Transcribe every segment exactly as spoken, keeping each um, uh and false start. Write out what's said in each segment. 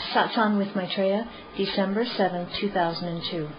Satsang with Maitreya, December seventh, two thousand two.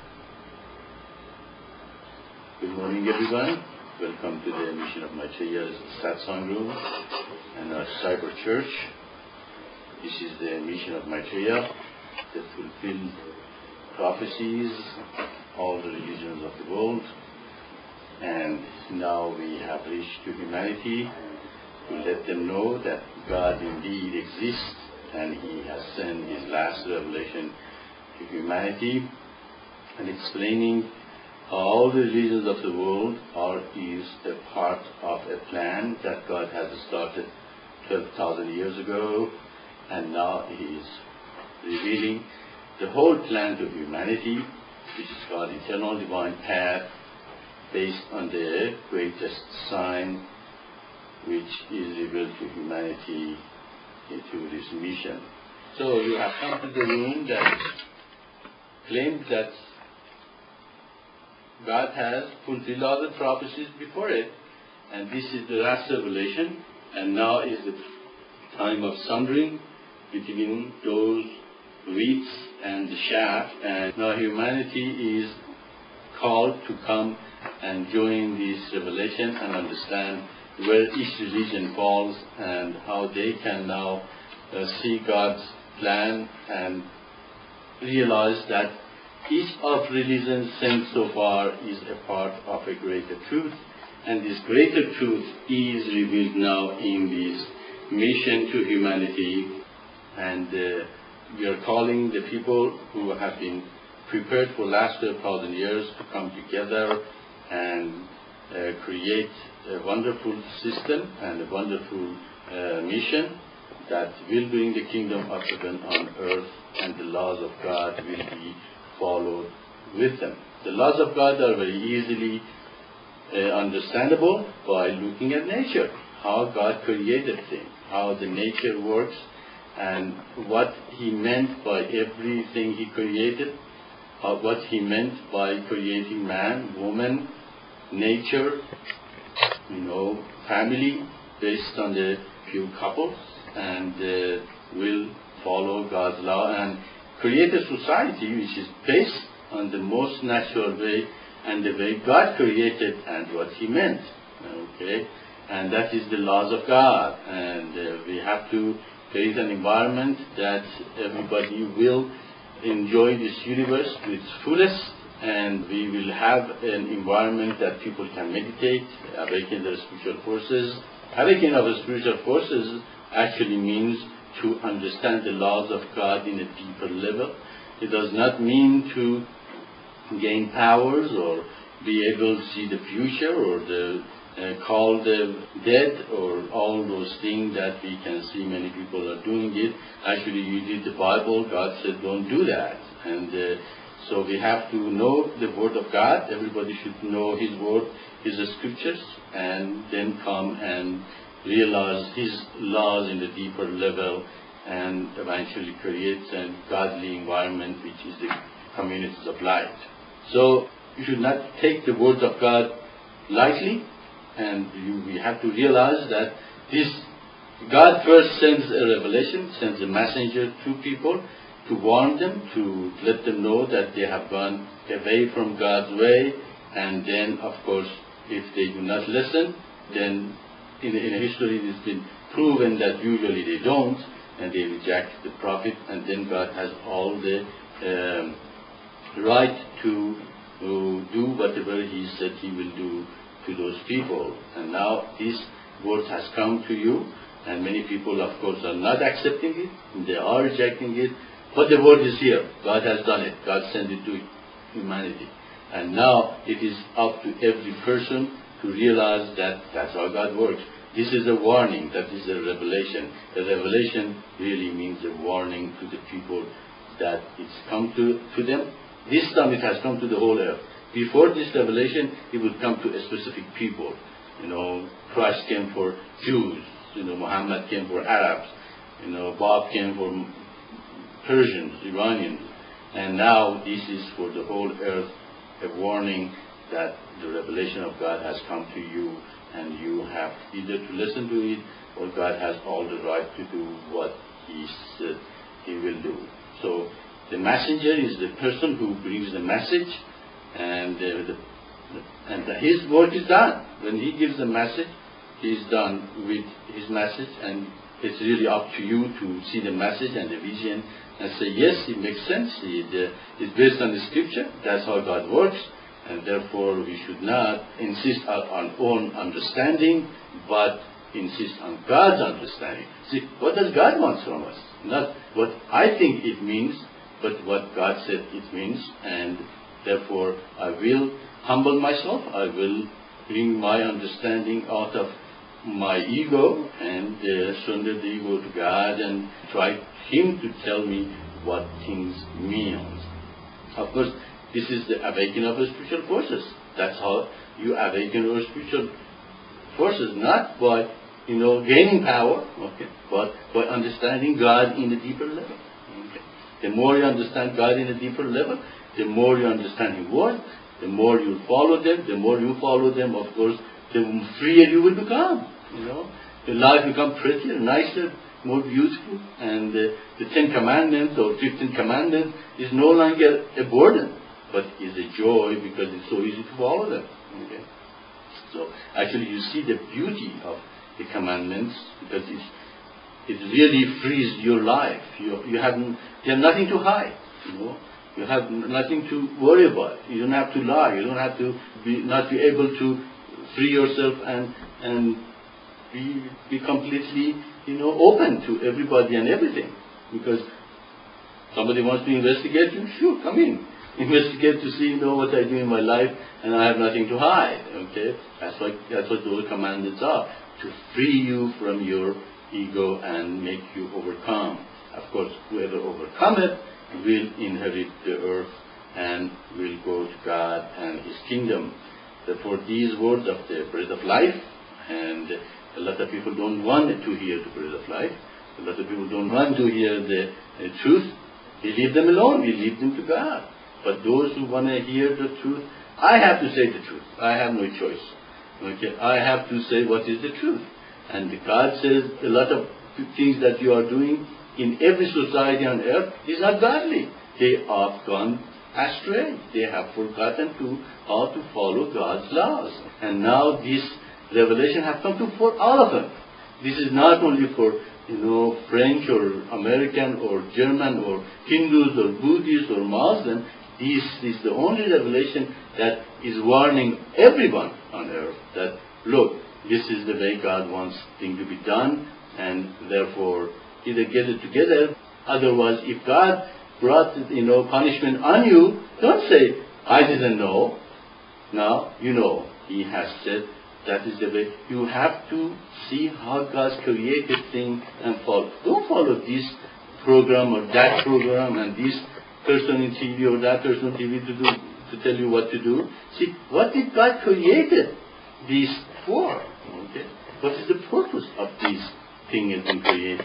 Good morning, everyone. Welcome to the Mission of Maitreya's Satsang room and our cyber church. This is the mission of Maitreya that fulfill prophecies, all the religions of the world. And now we have reached to humanity to let them know that God indeed exists and He has sent His last revelation to humanity and explaining all the religions of the world are is a part of a plan that God has started twelve thousand years ago, and now He is revealing the whole plan to humanity, which is called Eternal Divine Path, based on the greatest sign which is revealed to humanity into this mission. So you have come to the room that claims that God has fulfilled all the prophecies before it, and this is the last revelation, and now is the time of sundering between those wheats and the chaff, and now humanity is called to come and join this revelation and understand where each religion falls and how they can now uh, see God's plan and realize that each of religions sent so far is a part of a greater truth, and this greater truth is revealed now in this mission to humanity. And uh, we are calling the people who have been prepared for the last twelve thousand years to come together and uh, create a wonderful system and a wonderful uh, mission that will bring the kingdom of heaven on earth, and the laws of God will be followed with them. The laws of God are very easily uh, understandable by looking at nature, how God created things, how the nature works, and what He meant by everything He created, uh, what He meant by creating man, woman, nature, you know, family, based on the few couples, and uh, will follow God's law and create a society which is based on the most natural way and the way God created and what He meant. Okay, and that is the laws of God, and uh, we have to create an environment that everybody will enjoy this universe to its fullest, and we will have an environment that people can meditate, awaken their spiritual forces. Awakening of the spiritual forces actually means to understand the laws of God in a deeper level. It does not mean to gain powers or be able to see the future or the, uh, call the dead or all those things that we can see many people are doing it. Actually, you read the Bible, God said don't do that. And uh, so we have to know the Word of God. Everybody should know His Word, His scriptures, and then come and realize His laws in the deeper level and eventually create a godly environment which is the communities of light. So you should not take the words of God lightly, and you, we have to realize that this God first sends a revelation, sends a messenger to people to warn them, to let them know that they have gone away from God's way, and then of course if they do not listen, then In, in history it has been proven that usually they don't, and they reject the prophet, and then God has all the um, right to, to do whatever He said He will do to those people. And now this word has come to you, and many people of course are not accepting it, they are rejecting it, but the word is here. God has done it. God sent it to humanity. And now it is up to every person to realize that that's how God works. This is a warning, that is a revelation. The revelation really means a warning to the people that it's come to, to them. This time it has come to the whole earth. Before this revelation, it would come to a specific people. You know, Christ came for Jews. You know, Muhammad came for Arabs. You know, Bob came for Persians, Iranians. And now this is for the whole earth, a warning that the revelation of God has come to you, and you have either to listen to it, or God has all the right to do what He said He will do. The messenger is the person who brings the message, and uh, the, and the, his work is done. When he gives the message, he is done with his message, and it's really up to you to see the message and the vision and say, yes, it makes sense. It, uh, it's based on the scripture. That's how God works. And therefore, we should not insist on our own understanding, but insist on God's understanding. See, what does God want from us? Not what I think it means, but what God said it means. And therefore, I will humble myself. I will bring my understanding out of my ego and uh, surrender the ego to God and try Him to tell me what things mean. Of course, this is the awakening of the spiritual forces. That's how you awaken your spiritual forces, not by, you know, gaining power, okay, but by understanding God in a deeper level. Okay. The more you understand God in a deeper level, the more you understand His word, the more you follow them, the more you follow them, of course, the freer you will become. You know, your life becomes prettier, nicer, more beautiful, and uh, the Ten Commandments or Fifteen Commandments is no longer a burden, but is a joy because it's so easy to follow them. Okay? So actually, you see the beauty of the commandments because it's, it really frees your life. You you have you have nothing to hide. You know, you have nothing to worry about. You don't have to lie. You don't have to be not be able to free yourself and and be be completely, you know, open to everybody and everything. Because somebody wants to investigate you, sure, come in. Investigate to see, you know, what I do in my life, and I have nothing to hide. Okay, that's what that's what those commandments are, to free you from your ego and make you overcome. Of course, whoever overcome it will inherit the earth and will go to God and His kingdom. Therefore, these words of the bread of life, and a lot of people don't want to hear the bread of life. A lot of people don't want to hear the, the truth. We leave them alone. We leave them to God. But those who want to hear the truth, I have to say the truth. I have no choice. Okay, I have to say what is the truth. And God says a lot of things that you are doing in every society on earth is not godly. They have gone astray. They have forgotten to how to follow God's laws. And now this revelation has come to for all of them. This is not only for, you know, French or American or German or Hindus or Buddhists or Muslims. This is the only revelation that is warning everyone on earth that, look, this is the way God wants things to be done, and therefore either get it together. Otherwise, if God brought, you know, punishment on you, don't say, I didn't know. Now, you know, He has said that is the way. You have to see how God's created thing and follow. Don't follow this program or that program and this person in T V or that person on T V to do to tell you what to do. See, what did God created this for? Okay, what is the purpose of this thing has been created?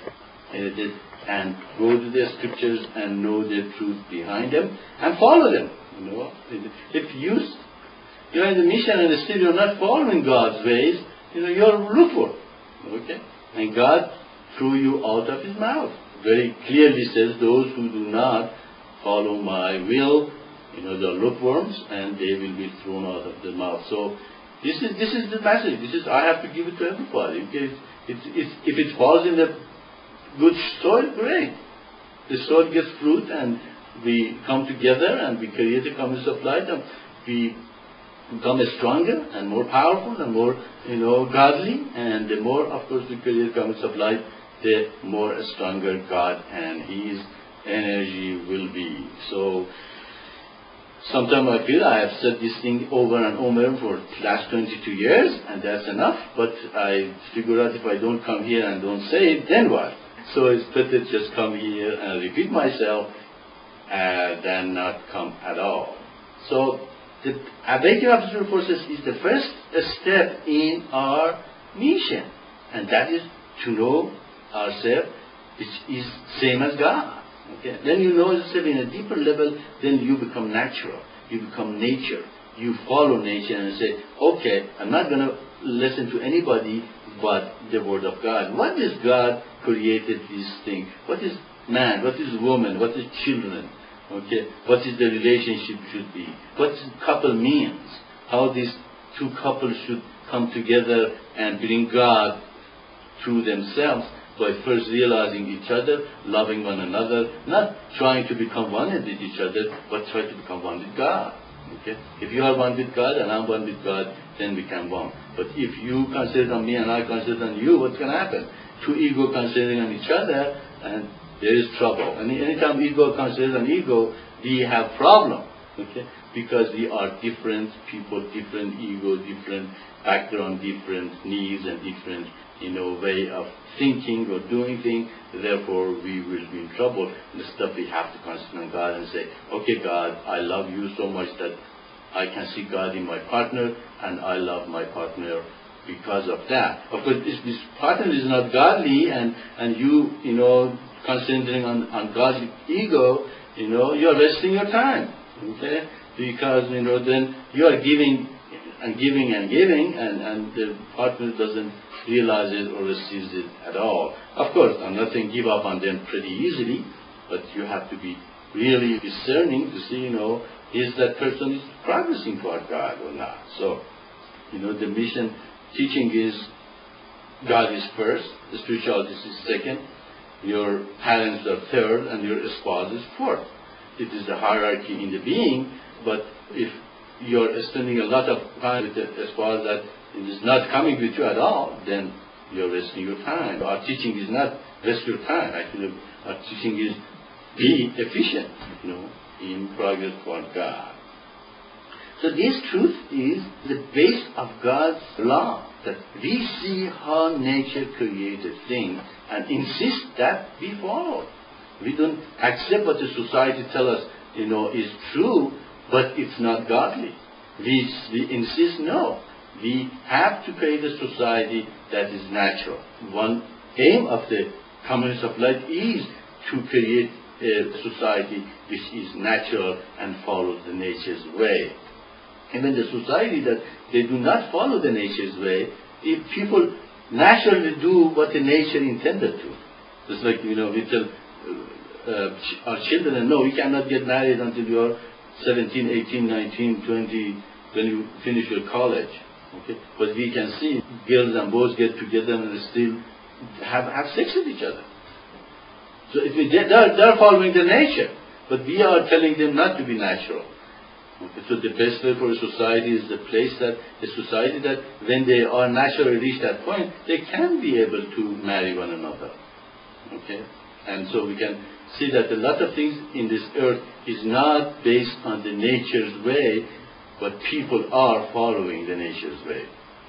And go to the scriptures and know the truth behind them and follow them. You know, if you you're in the mission and still you're not following God's ways, you know, you're lukewarm. Okay, and God threw you out of His mouth. Very clearly says, those who do not follow my will, you know, they're lukewarms, and they will be thrown out of the mouth. So this is this is the message. This is I have to give it to everybody. Okay, it's, it's, if it falls in the good soil, great. The soil gets fruit, and we come together, and we create a community of light, and we become stronger and more powerful and more, you know, godly. And the more, of course, we create a community of light, the more stronger God and His energy will be. So sometimes I feel I have said this thing over and over for the last twenty-two years, and that's enough. But I figure out if I don't come here and don't say it, then what? So it's better just come here and repeat myself uh, than not come at all. So the awakening of the spiritual forces is the first step in our mission, and that is to know ourselves, which is same as God. Okay? Then you know yourself in a deeper level, then you become natural. You become nature. You follow nature and say, okay, I'm not going to listen to anybody but the Word of God. What is God created this thing? What is man? What is woman? What is children? Okay, what is the relationship should be? What couple means? How these two couples should come together and bring God through themselves by first realizing each other, loving one another, not trying to become one with each other, but try to become one with God. Okay? If you are one with God and I'm one with God, then we can one. But if you concentrate on me and I concentrate on you, what's going to happen? Two ego concentrating on each other, and there is trouble. And anytime ego concentrates on ego, we have problem. Okay? Because we are different people, different ego, different background, different needs, and different, you know, way of thinking or doing things. Therefore, we will be in trouble. Instead, we have to concentrate on God and say, okay, God, I love you so much that I can see God in my partner, and I love my partner because of that. Of course, if this partner is not godly, and, and you, you know, concentrating on, on God's ego, you know, you are wasting your time. Okay? Because, you know, then you are giving and giving and giving, and, and the partner doesn't realize it or receives it at all. Of course, I'm not saying give up on them pretty easily, but you have to be really discerning to see, you know, is that person is progressing toward God or not. So, you know, the mission teaching is God is first, the spirituality is second, your parents are third, and your spouse is fourth. It is the hierarchy in the being, but if you're spending a lot of time with a spouse that is not coming with you at all, then you're wasting your time. Our teaching is not waste your time. Actually, our teaching is be efficient, you know, in progress toward God. So this truth is the base of God's law, that we see how nature created things and insist that we follow. We don't accept what the society tells us, you know, is true, but it's not godly. We, we insist, no. We have to create a society that is natural. One aim of the Communists of Light is to create a society which is natural and follows the nature's way. And in the society that they do not follow the nature's way, if people naturally do what the nature intended to. Just like, you know, we tell uh, our children, no, you cannot get married until you are seventeen, eighteen, nineteen, twenty, when you finish your college. Okay? But we can see girls and boys get together and still have, have sex with each other. So if we, they're, they're following the nature, but we are telling them not to be natural. Okay? So the best way for a society is the place that, a society that when they are naturally reach that point, they can be able to marry one another. Okay? And so we can see that a lot of things in this earth is not based on the nature's way, but people are following the nature's way.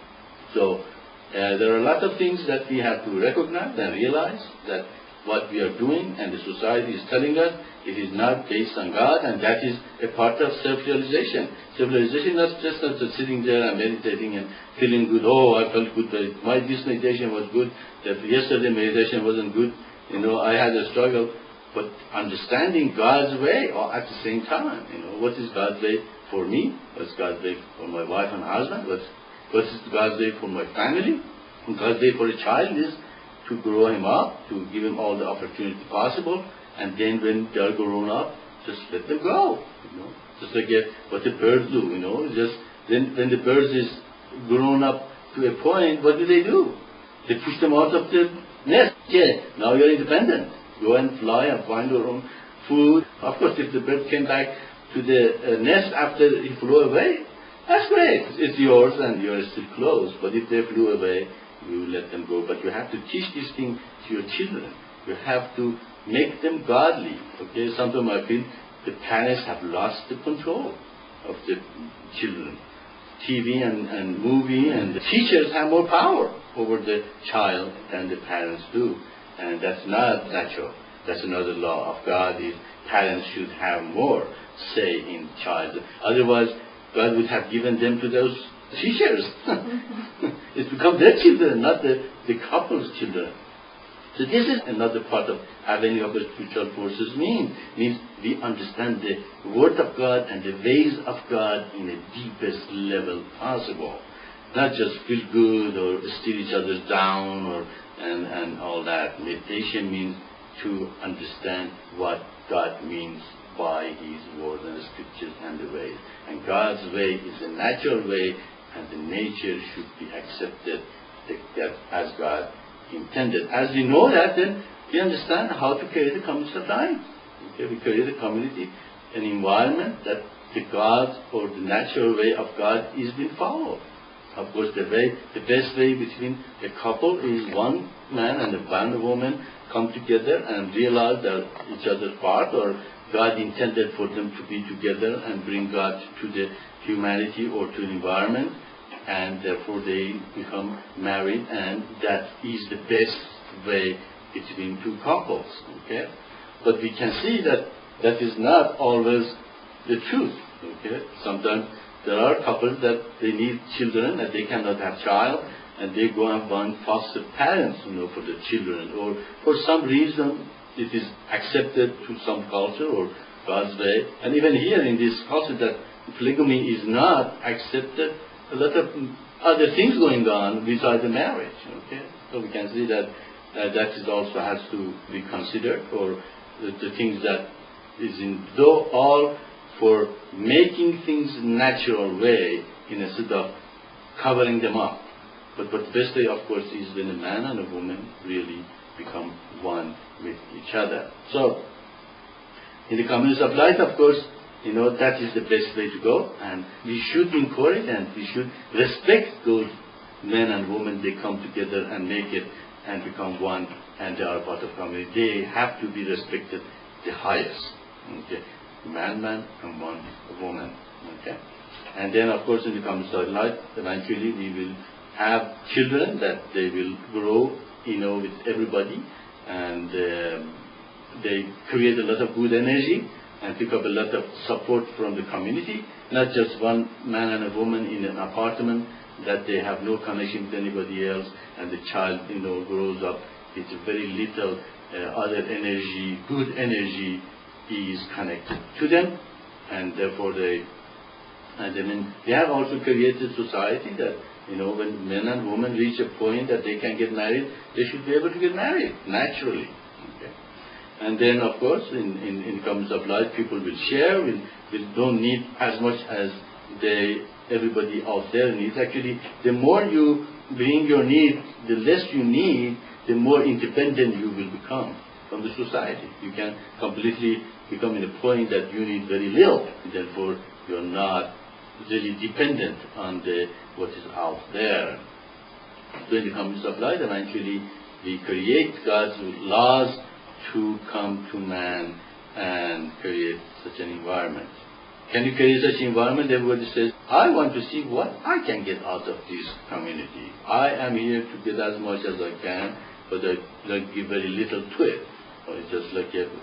So uh, there are a lot of things that we have to recognize and realize that what we are doing and the society is telling us, it is not based on God, and that is a part of self-realization. Self-realization is just not just sitting there and meditating and feeling good. Oh, I felt good. My this meditation was good. That yesterday meditation wasn't good. You know, I had a struggle. But understanding God's way at the same time. You know, what is God's way for me? What's God's way for my wife and husband? What's, what is God's way for my family? And God's way for a child is to grow him up, to give him all the opportunity possible, and then when they are grown up, just let them go. You know, just like a, what the birds do. You know, just then when the birds is grown up to a point, what do they do? They push them out of the nest. Yeah, now you're independent. Go and fly and find your own food. Of course, if the bird came back to the uh, nest after he flew away, that's great. It's yours and you're still close. But if they flew away, you let them go. But you have to teach this thing to your children. You have to make them godly. Okay, sometimes I feel the parents have lost the control of the children. T V and, and movie and the teachers have more power over the child than the parents do. And that's not natural. That's another law of God, is parents should have more say in child. Otherwise, God would have given them to those teachers. It's become their children, not the, the couple's children. So this is another part of having of the spiritual forces mean. Means we understand the Word of God and the ways of God in the deepest level possible. Not just feel good or steer each other down or and, and all that. Meditation means to understand what God means by His word and the scriptures and the ways. And God's way is a natural way, and the nature should be accepted that, that as God intended. As we know that, then we understand how to create a community of life. Okay, we create a community, an environment that the God or the natural way of God is being followed. Of course, the way, the best way between a couple is one man and one woman come together and realize that each other's part, or God intended for them to be together and bring God to the humanity or to the environment, and therefore they become married, and that is the best way between two couples. Okay, but we can see that that is not always the truth. Okay, sometimes there are couples that they need children and they cannot have child, and they go and find foster parents, you know, for the children, or for some reason it is accepted to some culture or God's way. And even here in this culture that polygamy is not accepted, a lot of other things going on besides the marriage. Okay, so we can see that uh, that is also has to be considered, or the, the things that is in though all for making things natural way instead of covering them up. But but the best way, of course, is when a man and a woman really become one with each other. So, in the communities of life, of course, you know, that is the best way to go, and we should encourage and we should respect those men and women. They come together and make it and become one, and they are part of community. They have to be respected the highest. Okay. Man, man, and one woman. Okay, and then of course in the community of life, eventually we will have children that they will grow, you know, with everybody, and um, they create a lot of good energy and pick up a lot of support from the community. Not just one man and a woman in an apartment that they have no connection with anybody else, and the child, you know, grows up with very little uh, other energy, good energy is connected to them, and therefore they, and I mean, they have also created society that, you know, when men and women reach a point that they can get married, they should be able to get married naturally. Okay. And then, of course, in in, in terms of life, people will share. We will don't need as much as they everybody out there needs. Actually, the more you bring your need, the less you need, the more independent you will become from the society. You can completely become in a point that you need very little, therefore you're not really dependent on the what is out there. So in the communities of life, eventually we create God's laws to come to man and create such an environment. Can you create such an environment? Everybody says, I want to see what I can get out of this community. I am here to get as much as I can, but I don't give very little to it. Or it's just like a,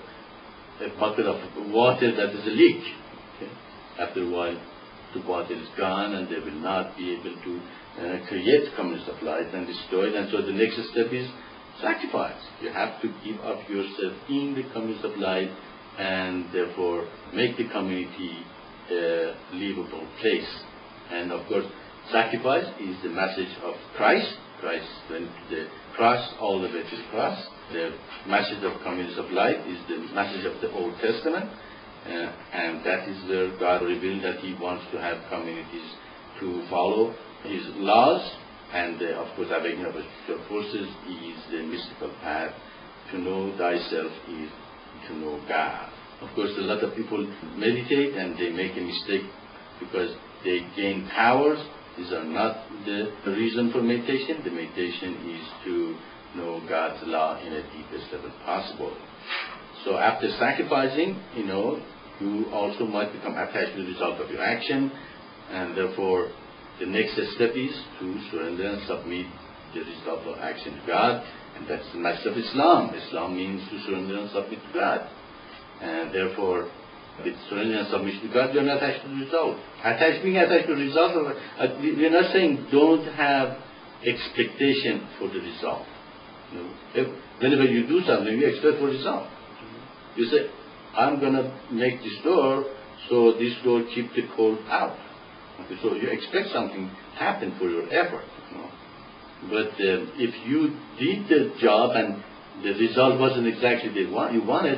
uh, a bucket of water that is a leak. Okay? After a while, the water is gone, and they will not be able to uh, create communities of light and destroy it. And so the next step is sacrifice. You have to give up yourself in the communities of light, and therefore make the community a livable place. And of course, sacrifice is the message of Christ. Christ went to the cross, all the way to the cross. The message of communities of light is the message of the Old Testament, uh, and that is where God revealed that He wants to have communities to follow His laws, and uh, of course, awakening of spiritual forces is the mystical path. To know thyself is to know God. Of course, a lot of people meditate and they make a mistake because they gain powers. These are not the reason for meditation. The meditation is to know God's law in a deepest level possible. So after sacrificing, you know, you also might become attached to the result of your action, and therefore the next step is to surrender and submit the result of action to God, and that's the message of Islam. Islam means to surrender and submit to God, and therefore with surrender and submission to God, you are not attached to the result. Attached, being attached to the result, uh, we are not saying don't have expectation for the result. You know, if, whenever you do something, you expect for result. You say, I'm going to make this door, so this door keep the cold out. Okay, so you expect something happen for your effort. You know? But uh, if you did the job and the result wasn't exactly the one you wanted,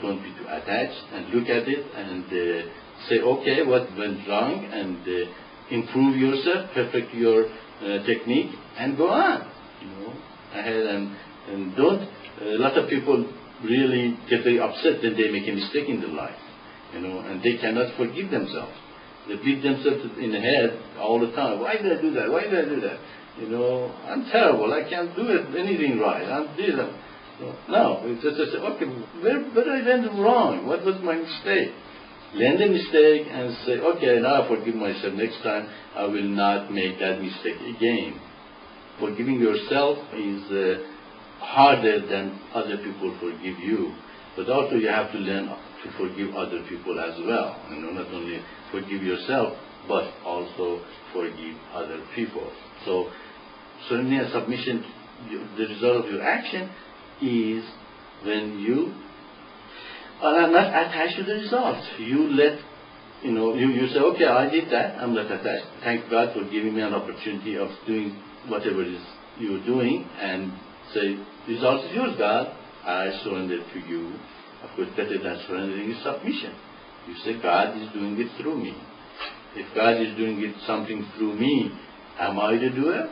don't be too attached and look at it and uh, say, okay, what went wrong, and uh, improve yourself, perfect your uh, technique, and go on. You know, ahead and and don't. A lot of people really get very upset when they make a mistake in their life, you know, and they cannot forgive themselves. They beat themselves in the head all the time. Why did I do that? Why did I do that? You know, I'm terrible. I can't do it, anything right. I'm this. I'm, no, it's just, just okay. Where, where I went wrong? What was my mistake? Learn the mistake and say, okay, now I forgive myself. Next time I will not make that mistake again. Forgiving yourself is uh, harder than other people forgive you. But also you have to learn to forgive other people as well. You know, not only forgive yourself, but also forgive other people. So, surrender and submission, the result of your action is when you are not attached to the result. You let, you know, you, you say, okay, I did that, I'm not attached. Thank God for giving me an opportunity of doing whatever it is you're doing, and say, result is yours, God. I surrender to you. Of course, better than surrendering is submission. You say, God is doing it through me. If God is doing it something through me, am I the doer?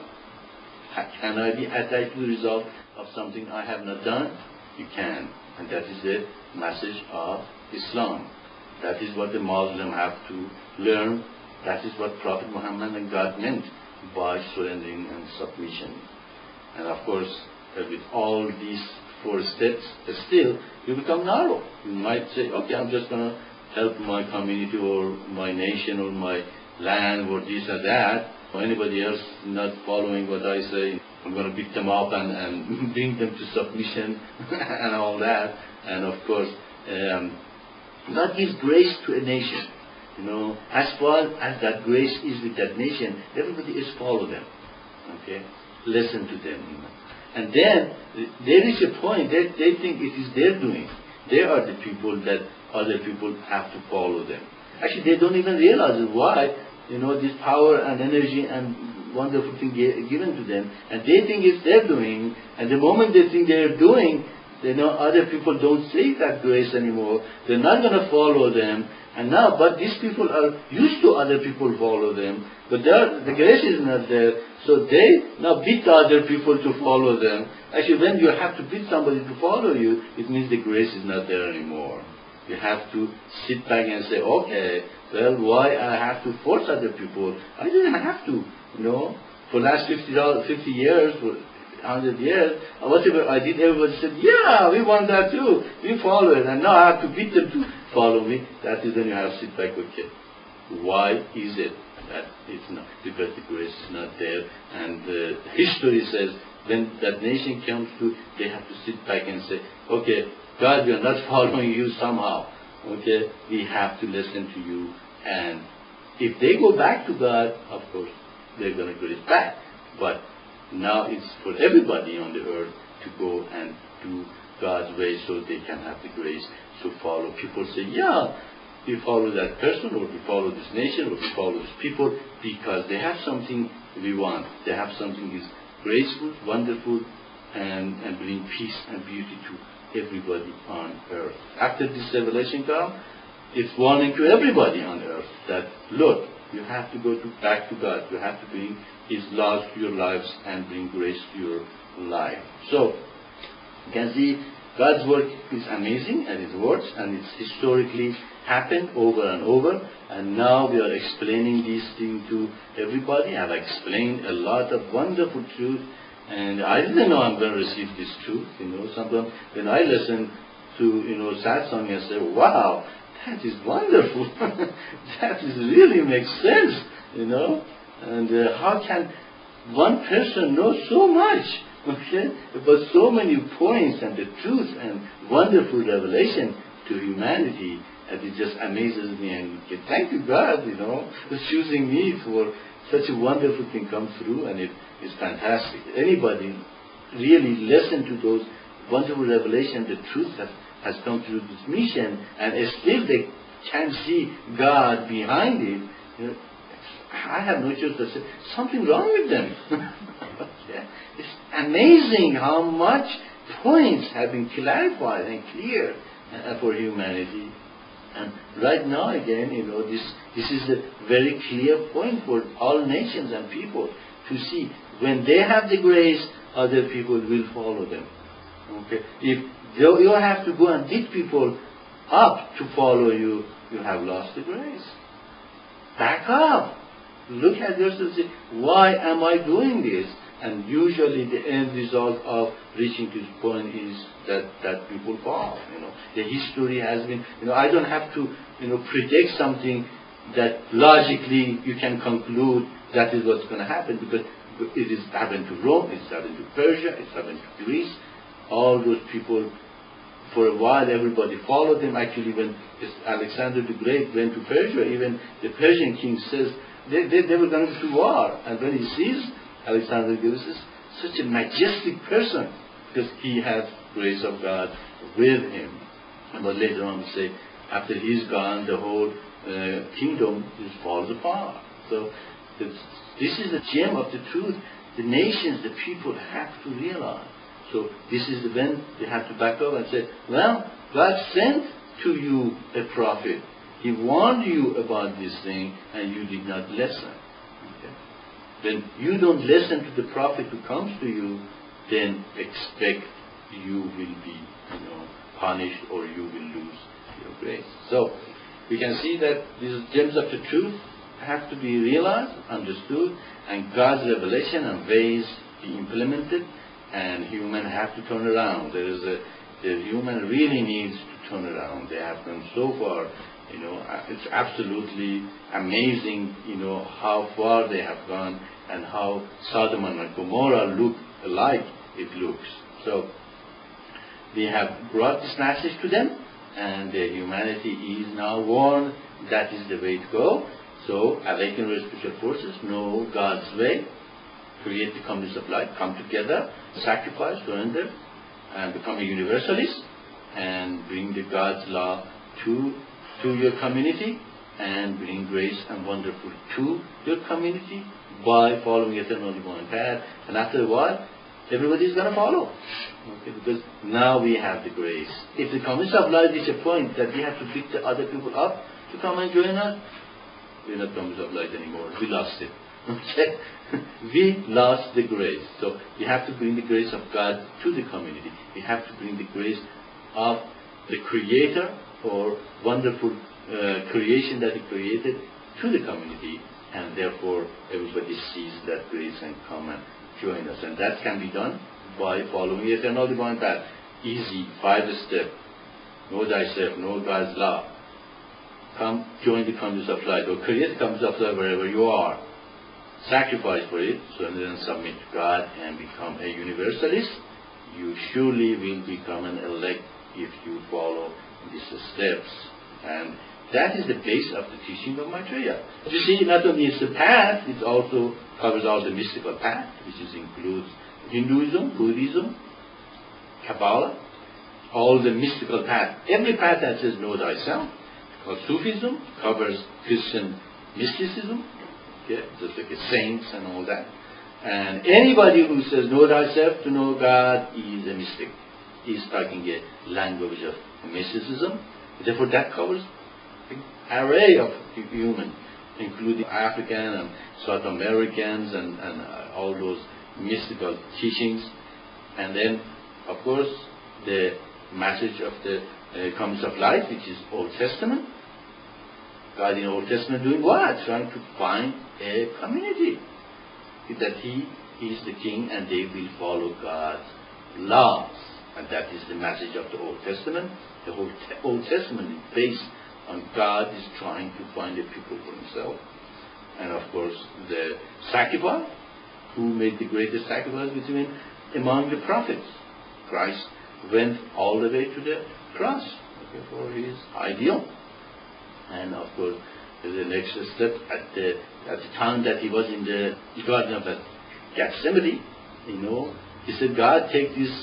Can I be attached to the result of something I have not done? You can. And that is the message of Islam. That is what the Muslim have to learn. That is what Prophet Muhammad and God meant by surrendering and submission. And of course, with all these four steps, still you become narrow. You might say, okay, I'm just going to help my community or my nation or my land or this or that, or anybody else not following what I say, I'm going to beat them up and, and bring them to submission and all that. And of course, um, God gives grace to a nation. You know, as far as that grace is with that nation, everybody is follow them. Okay? Listen to them. You know. And then, there is a point that they think it is their doing. They are the people that other people have to follow them. Actually, they don't even realize why, you know, this power and energy and wonderful thing given to them. And they think it's their doing. And the moment they think they're doing, they know other people don't say that grace anymore. They're not going to follow them. And now, but these people are used to other people follow them. But the grace is not there. So they now beat other people to follow them. Actually, when you have to beat somebody to follow you, it means the grace is not there anymore. You have to sit back and say, okay, well, why I have to force other people? I didn't have to, you know. For the last fifty, fifty years, for one hundred years, whatever I did, everybody said, yeah, we want that too. We follow it. And now I have to beat them to follow me. That is when you have to sit back, okay. Why is it that it's not? Because the grace is not there. And uh, history says when that nation comes to, they have to sit back and say, okay, God, we are not following you somehow. Okay, we have to listen to you. And if they go back to God, of course, they're going to go back. But now it's for everybody on the earth to go and do God's way so they can have the grace to follow. People say, yeah, we follow that person, or we follow this nation, or we follow these people because they have something we want. They have something is graceful, wonderful, and, and bring peace and beauty to everybody on earth. After this revelation comes, it's warning to everybody on earth that, look, you have to go to, back to God. You have to bring His laws to your lives and bring grace to your life. So, you can see God's work is amazing and it works, and it's historically happened over and over, and now we are explaining these things to everybody. I've explained a lot of wonderful truth, and I didn't know I'm going to receive this truth. You know, sometimes when I listen to, you know, sad song, I say, wow, that is wonderful. That is really makes sense, you know. And uh, how can one person know so much? Okay, but so many points and the truth and wonderful revelation to humanity, and it just amazes me. And thank you, God, you know, for choosing me for such a wonderful thing come through, and it is fantastic. Anybody really listen to those wonderful revelation, the truth that has come through this mission, and still they can see God behind it. You know, I have no choice to say something wrong with them. Okay. It's amazing how much points have been clarified and clear uh, for humanity. And right now again, you know, this this is a very clear point for all nations and people to see. When they have the grace, other people will follow them. Okay? If you have to go and beat people up to follow you, you have lost the grace. Back up. Look at yourself and say, why am I doing this? And usually the end result of reaching to this point is that, that people fall. You know, the history has been, you know, I don't have to, you know, predict something that logically you can conclude that is what's going to happen, because it is happened to Rome, it's happened to Persia, it's happened to Greece. All those people, for a while everybody followed them. Actually, when Alexander the Great went to Persia, even the Persian king says they, they, they were going to war. And when he sees Alexander the Great, is such a majestic person, because he has grace of God with him. But later on we say, after he's gone, the whole uh, kingdom just falls apart. So this, this is the gem of the truth. The nations, the people have to realize. So this is when they have to back up and say, well, God sent to you a prophet. He warned you about this thing and you did not listen. Okay? When you don't listen to the prophet who comes to you, then expect you will be, you know, punished, or you will lose your grace. So we can see that these gems of the truth have to be realized, understood, and God's revelation and ways be implemented, and human have to turn around. There is a, the human really needs to turn around. They have gone so far, you know, it's absolutely amazing, you know, how far they have gone and how Sodom and Gomorrah look alike it looks. So we have brought this message to them, and the humanity is now warned that is the way to go. So awaken your spiritual forces, know God's way, create the communities of light, come together, sacrifice, surrender, and become a universalist, and bring the God's law to, to your community, and bring grace and wonderful to your community by following eternal divine path. And after a while, everybody is going to follow. Okay, because now we have the grace. If the communities of light reach a point that we have to pick the other people up to come and join us, we're not communities of light anymore. We lost it. Okay? We lost the grace. So we have to bring the grace of God to the community. We have to bring the grace of the Creator, or wonderful uh, creation that He created, to the community, and therefore everybody sees that grace and come and join us. And that can be done by following the eternal divine path. Easy, five step. Know thyself, know God's law. Come join the communities of light, or create the communities of light wherever you are. Sacrifice for it, surrender and submit to God, and become a universalist. You surely will become an elect if you follow these steps. And that is the base of the teaching of Maitreya. You see, not only is the path, it also covers all the mystical path, which is, includes Hinduism, Buddhism, Kabbalah, all the mystical path. Every path that says know thyself, called Sufism, covers Christian mysticism, okay, just like the saints and all that. And anybody who says know thyself to know God is a mystic. He's talking a language of mysticism. Therefore that covers an array of human, including African and South Americans and, and uh, all those mystical teachings. And then, of course, the message of the uh, comings of light, which is Old Testament. God in Old Testament doing what? Trying to find a community. That He is the King and they will follow God's laws. And that is the message of the Old Testament. The whole te- Old Testament is based on God is trying to find a people for Himself. And of course, the sacrifice, who made the greatest sacrifice between among the prophets? Christ went all the way to the cross, okay, for His ideal. And of course, the next step, at the at the time that He was in the Garden of Gethsemane, you know, He said, God, take this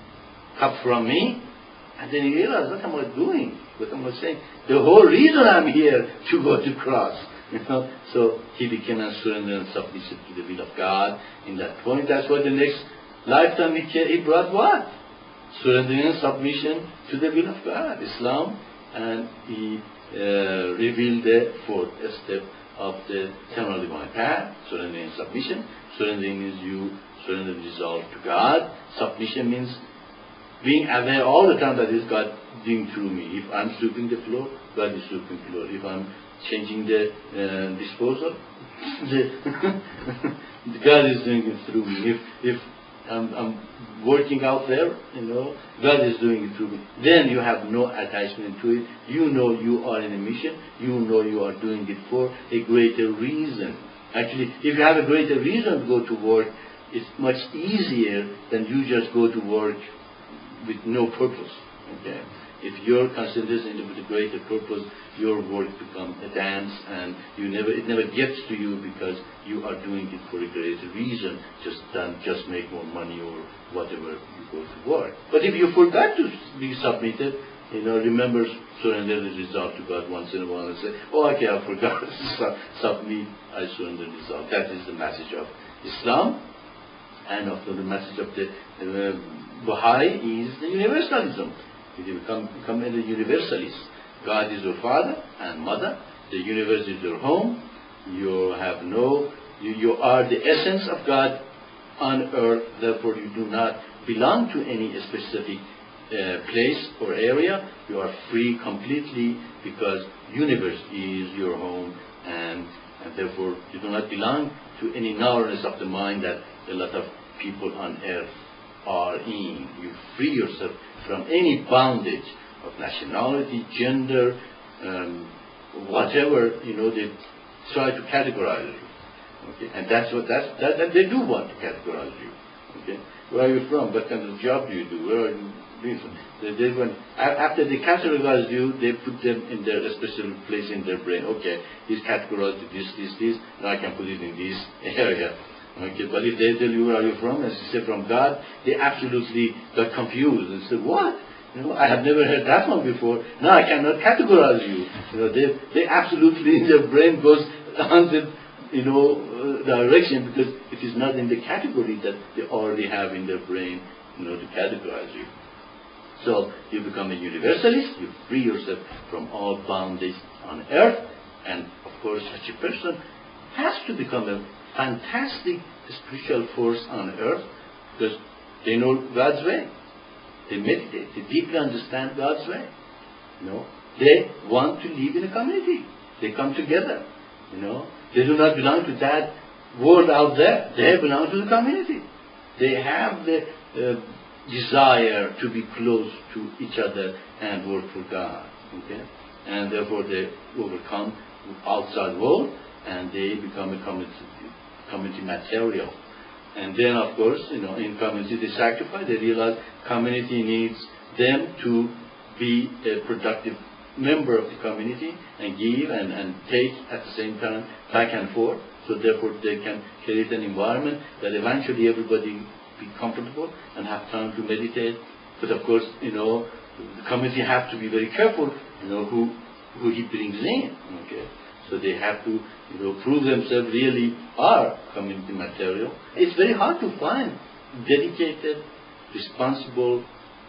cup from me. And then He realized, what am I doing? What am I saying? The whole reason I'm here to go to cross. You know? So He became a surrender and submission to the will of God in that point. That's why the next lifetime He, he brought what? surrendering and submission to the will of God, Islam, and he uh, revealed the fourth step of the eternal divine path, surrendering and submission. Surrendering is you surrender the resolve to God. Submission means being aware all the time that is God doing through me. If I'm sweeping the floor, God is sweeping the floor. If I'm changing the uh, disposal, the God is doing it through me. If if I'm, I'm working out there, you know, God is doing it through me. Then you have no attachment to it. You know you are in a mission. You know you are doing it for a greater reason. Actually, if you have a greater reason to go to work, it's much easier than you just go to work with no purpose. Okay? If your concentration with a greater purpose, your work becomes a dance, and you never it never gets to you because you are doing it for a greater reason, just than just make more money or whatever you go to work. But if you forgot to be submitted, you know, remember surrender the resolve to God once in a while and say, oh, okay, I forgot to submit, I surrender the resolve. That is the message of Islam. And of the message of the uh, Baha'i is the universalism. You become, become a universalist. God is your father and mother. The universe is your home. You have no, you, you are the essence of God on earth. Therefore, you do not belong to any specific uh, place or area. You are free completely because universe is your home, and, and therefore you do not belong to any narrowness of the mind that a lot of people on earth are in. You free yourself from any bondage of nationality, gender, um, whatever, you know, they try to categorize you. Okay? And that's what, that's, that, that they do want to categorize you. Okay? Where are you from? What kind of job do you do? Where are you doing? They, they want, after they categorize you, they put them in their specific place in their brain. Okay, he's categorized to this, this, this, now I can put it in this area. Okay, but if they tell you where are you from, as you say from God, they absolutely got confused and said, what? You know, I have never heard that one before. Now I cannot categorize you. You know, they they absolutely, their brain goes hundred, you know, uh, direction because it is not in the category that they already have in their brain, you know, to categorize you. So you become a universalist. You free yourself from all bondage on earth, and of course, such a person has to become a fantastic spiritual force on earth because they know God's way. They meditate. They deeply understand God's way. You know, they want to live in a community. They come together. You know, they do not belong to that world out there. They belong to the community. They have the uh, desire to be close to each other and work for God. Okay, and therefore they overcome the outside world and they become a community. community material. And then of course, you know, in community they sacrifice, they realize community needs them to be a productive member of the community and give and, and take at the same time back and forth. So therefore they can create an environment that eventually everybody be comfortable and have time to meditate. But of course, you know, the community have to be very careful, you know, who who he brings in. Okay. So they have to, you know, prove themselves really are community material. It's very hard to find dedicated, responsible,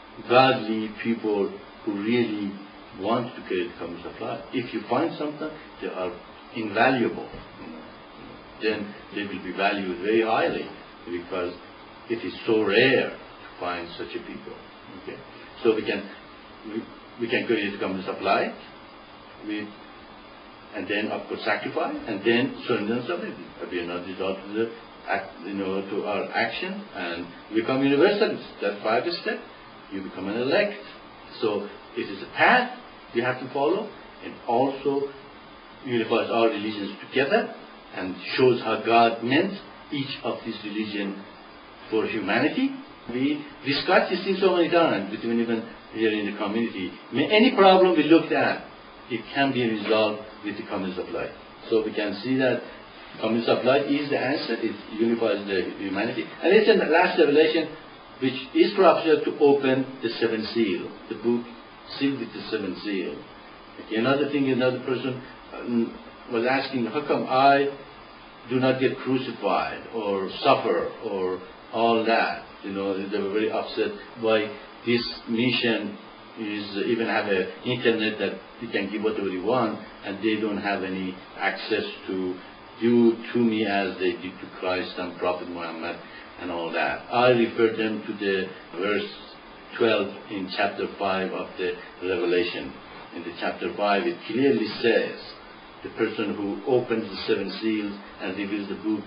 godly people who really want to create community of life. If you find something, they are invaluable. You know. Then they will be valued very highly because it is so rare to find such a people. Okay, so we can we, we can create a community of life. We and then of course sacrifice, and then surrender and submit. We are not resort to the act, you know, to our action and become universalists. That five step, you become an elect. So it is a path you have to follow, and also unifies all religions together and shows how God meant each of these religions for humanity. We discussed this thing so many times between even here in the community. Any problem we looked at, it can be resolved with the community of life. So we can see that community of life is the answer. It unifies the humanity. And it's in the last revelation, which is perhaps to open the seventh seal, the book sealed with the seventh seal. Okay. Another thing, another person um, was asking, how come I do not get crucified or suffer or all that? You know, they were very upset why this mission is even have a internet that you can give whatever you want, and they don't have any access to do to me as they did to Christ and Prophet Muhammad and all that. I refer them to the verse twelve in chapter five of the Revelation. In the chapter five, it clearly says the person who opens the seven seals and reveals the book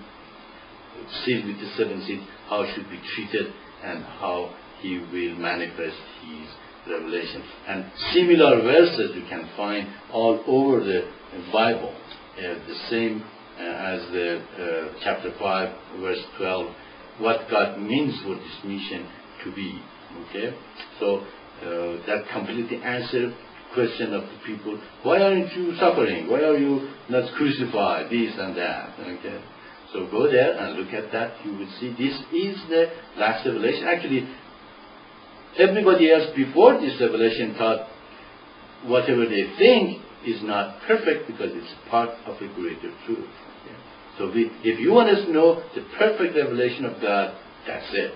sealed with the seven seals, how should be treated and how he will manifest his revelation. And similar verses you can find all over the Bible, uh, the same uh, as the uh, chapter five, verse twelve, what God means for this mission to be. Okay, so uh, that completely answers the question of the people: why aren't you suffering? Why are you not crucified? This and that. Okay, so go there and look at that. You will see this is the last revelation. Actually, everybody else before this revelation thought whatever they think is not perfect because it's part of a greater truth. Okay? So we, if you want to know the perfect revelation of God, that's it.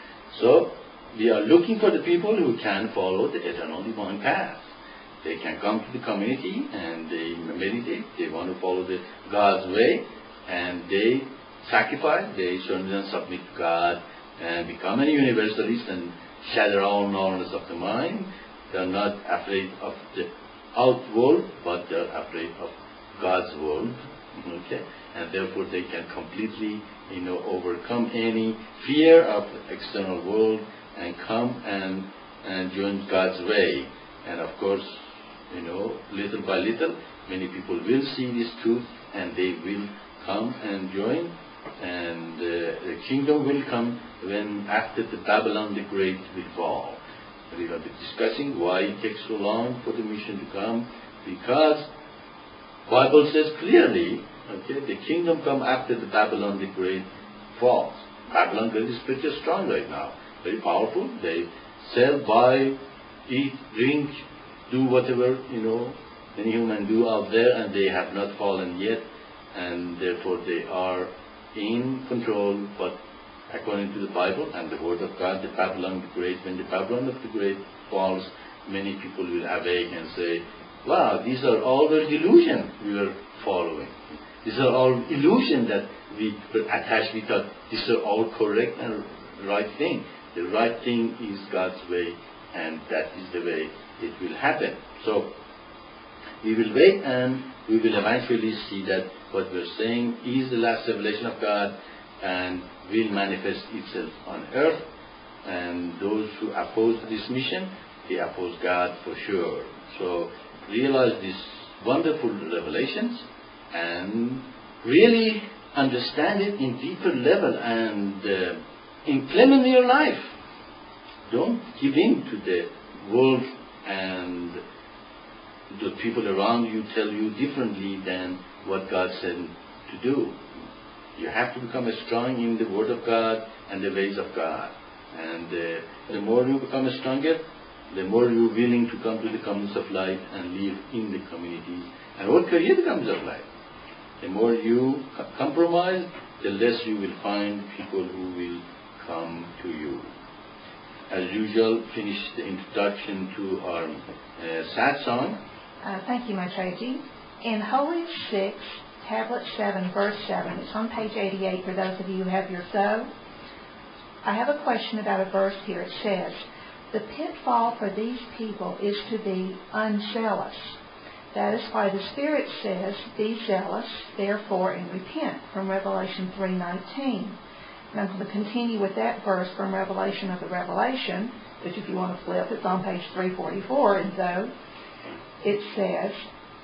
So we are looking for the people who can follow the eternal divine path. They can come to the community and they meditate. They want to follow the God's way, and they sacrifice. They surrender and submit to God and become a universalist and shatter all knowledge of the mind. They are not afraid of the out world, but they are afraid of God's world. Okay, and therefore they can completely, you know, overcome any fear of the external world and come and and join God's way. And of course, you know, little by little, many people will see this truth and they will come and join. And uh, the kingdom will come when after the Babylon the Great will fall. We will be discussing why it takes so long for the mission to come, because Bible says clearly, okay, the kingdom come after the Babylon the Great falls. Babylon the Great is pretty strong right now, very powerful. They sell, buy, eat, drink, do whatever, you know, any human do out there, and they have not fallen yet, and therefore they are in control. But according to the Bible and the Word of God, the Babylon the Great, when the Babylon of the Great falls, many people will awake and say, wow, these are all the delusion we were following. These are all illusion that we were attached. We thought these are all correct and right thing. The right thing is God's way, and that is the way it will happen. So we will wait, and we will eventually see that what we're saying is the last revelation of God and will manifest itself on earth. And those who oppose this mission, they oppose God for sure. So realize these wonderful revelations and really understand it in deeper level and uh, implement in your life. Don't give in to the world and the people around you tell you differently than what God said to do. You have to become strong in the Word of God and the ways of God. And uh, the more you become stronger, the more you're willing to come to the communities of light and live in the communities and work career the communities of light. The more you compromise, the less you will find people who will come to you. As usual, finish the introduction to our uh, sad song. Uh, thank you, Maitreji. In Holy six, Tablet seven, verse seven, it's on page eighty-eight for those of you who have your go. I have a question about a verse here. It says, the pitfall for these people is to be unzealous. That is why the Spirit says, be zealous, therefore, and repent, from Revelation three nineteen. And I'm going to continue with that verse from Revelation of the Revelation, which if you want to flip, it's on page three forty-four, and so it says,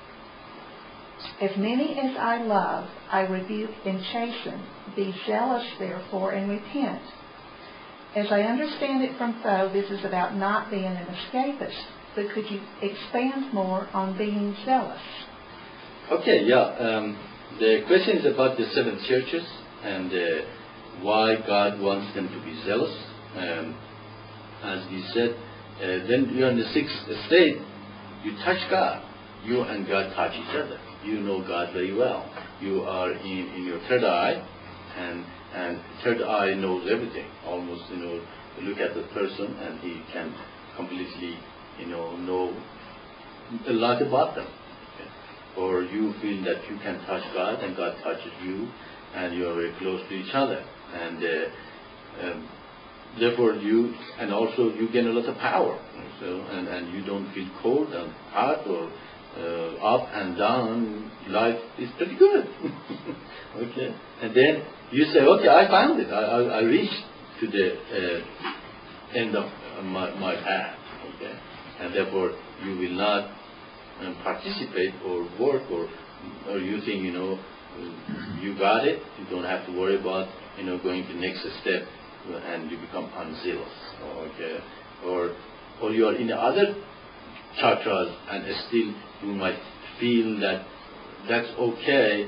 as many as I love, I rebuke and chasten. Be zealous, therefore, and repent. As I understand it from Tho, this is about not being an escapist. But could you expand more on being zealous? Okay, yeah. Um, the question is about the seven churches and uh, why God wants them to be zealous. Um, as we said, uh, when you're in the sixth state, you touch God. You and God touch each other. You know God very well. You are in, in your third eye, and and third eye knows everything. Almost, you know, look at the person and he can completely, you know, know a lot about them. Okay? Or you feel that you can touch God and God touches you and you are very close to each other. And uh, um, therefore you, and also you gain a lot of power. So, and, and you don't feel cold and hot or uh, up and down. Life is pretty good. Okay? And then you say, okay, I found it. I, I, I reached to the uh, end of my, my path. Okay? And therefore you will not um, participate or work or, or you think, you know, you got it. You don't have to worry about, you know, going to the next step and you become unzealous. Okay? Or, or you are in the other chakras and still you might feel that that's okay,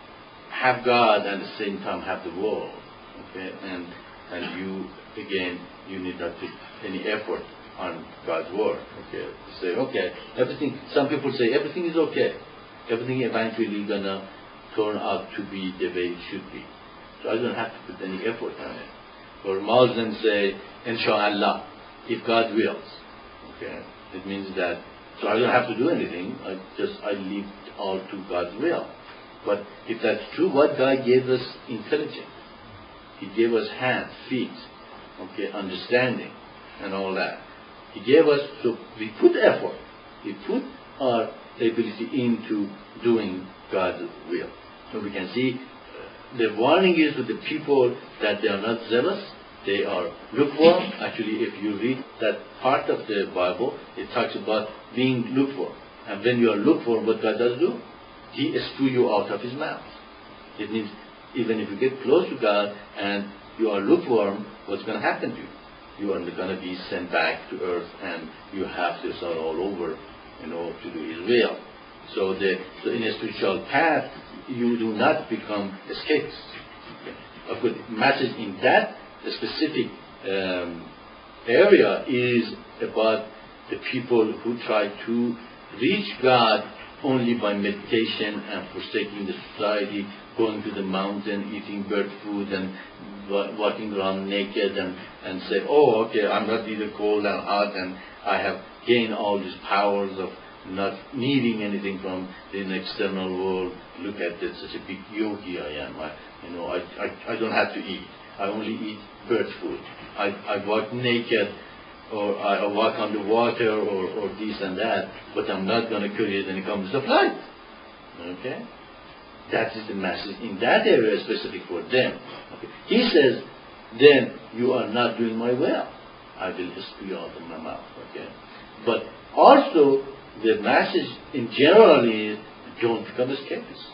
have God and at the same time have the world. Okay? And and you, again, you need not put any effort on God's word. Okay? Say, okay, everything, some people say everything is okay. Everything eventually gonna turn out to be the way it should be. So I don't have to put any effort on it. Or Muslims say, Inshallah, if God wills. Okay? It means that, so I don't have to do anything, I just, I leave it all to God's will. But if that's true, what God gave us intelligence. He gave us hands, feet, okay, understanding, and all that. He gave us, so we put effort, we put our ability into doing God's will. So we can see uh, the warning is to the people that they are not zealous, they are lukewarm. Actually, if you read that part of the Bible, it talks about being lukewarm. And when you are lukewarm, what God does do? He spews you out of His mouth. It means even if you get close to God and you are lukewarm, what's going to happen to you? You are going to be sent back to earth and you have to start all over, you know, to do His will. So, the, so in a spiritual path, you do not become escapists. Okay. Of course, the message in that specific um, area is about the people who try to reach God only by meditation and forsaking the society, going to the mountain, eating bird food and walking around naked and, and say, oh, okay, I'm not either cold and hot and I have gained all these powers of not needing anything from the external world. Look at this, such a big yogi I am. I, you know, I, I, I don't have to eat. I only eat bird food. I, I walk naked or I walk on the water or, or this and that, but I'm not going to create any comes of light. Okay? That is the message in that area specific for them. Okay. He says, then you are not doing my will. I will spew you out of my mouth. Okay? But also, the message in general is, don't become escapist.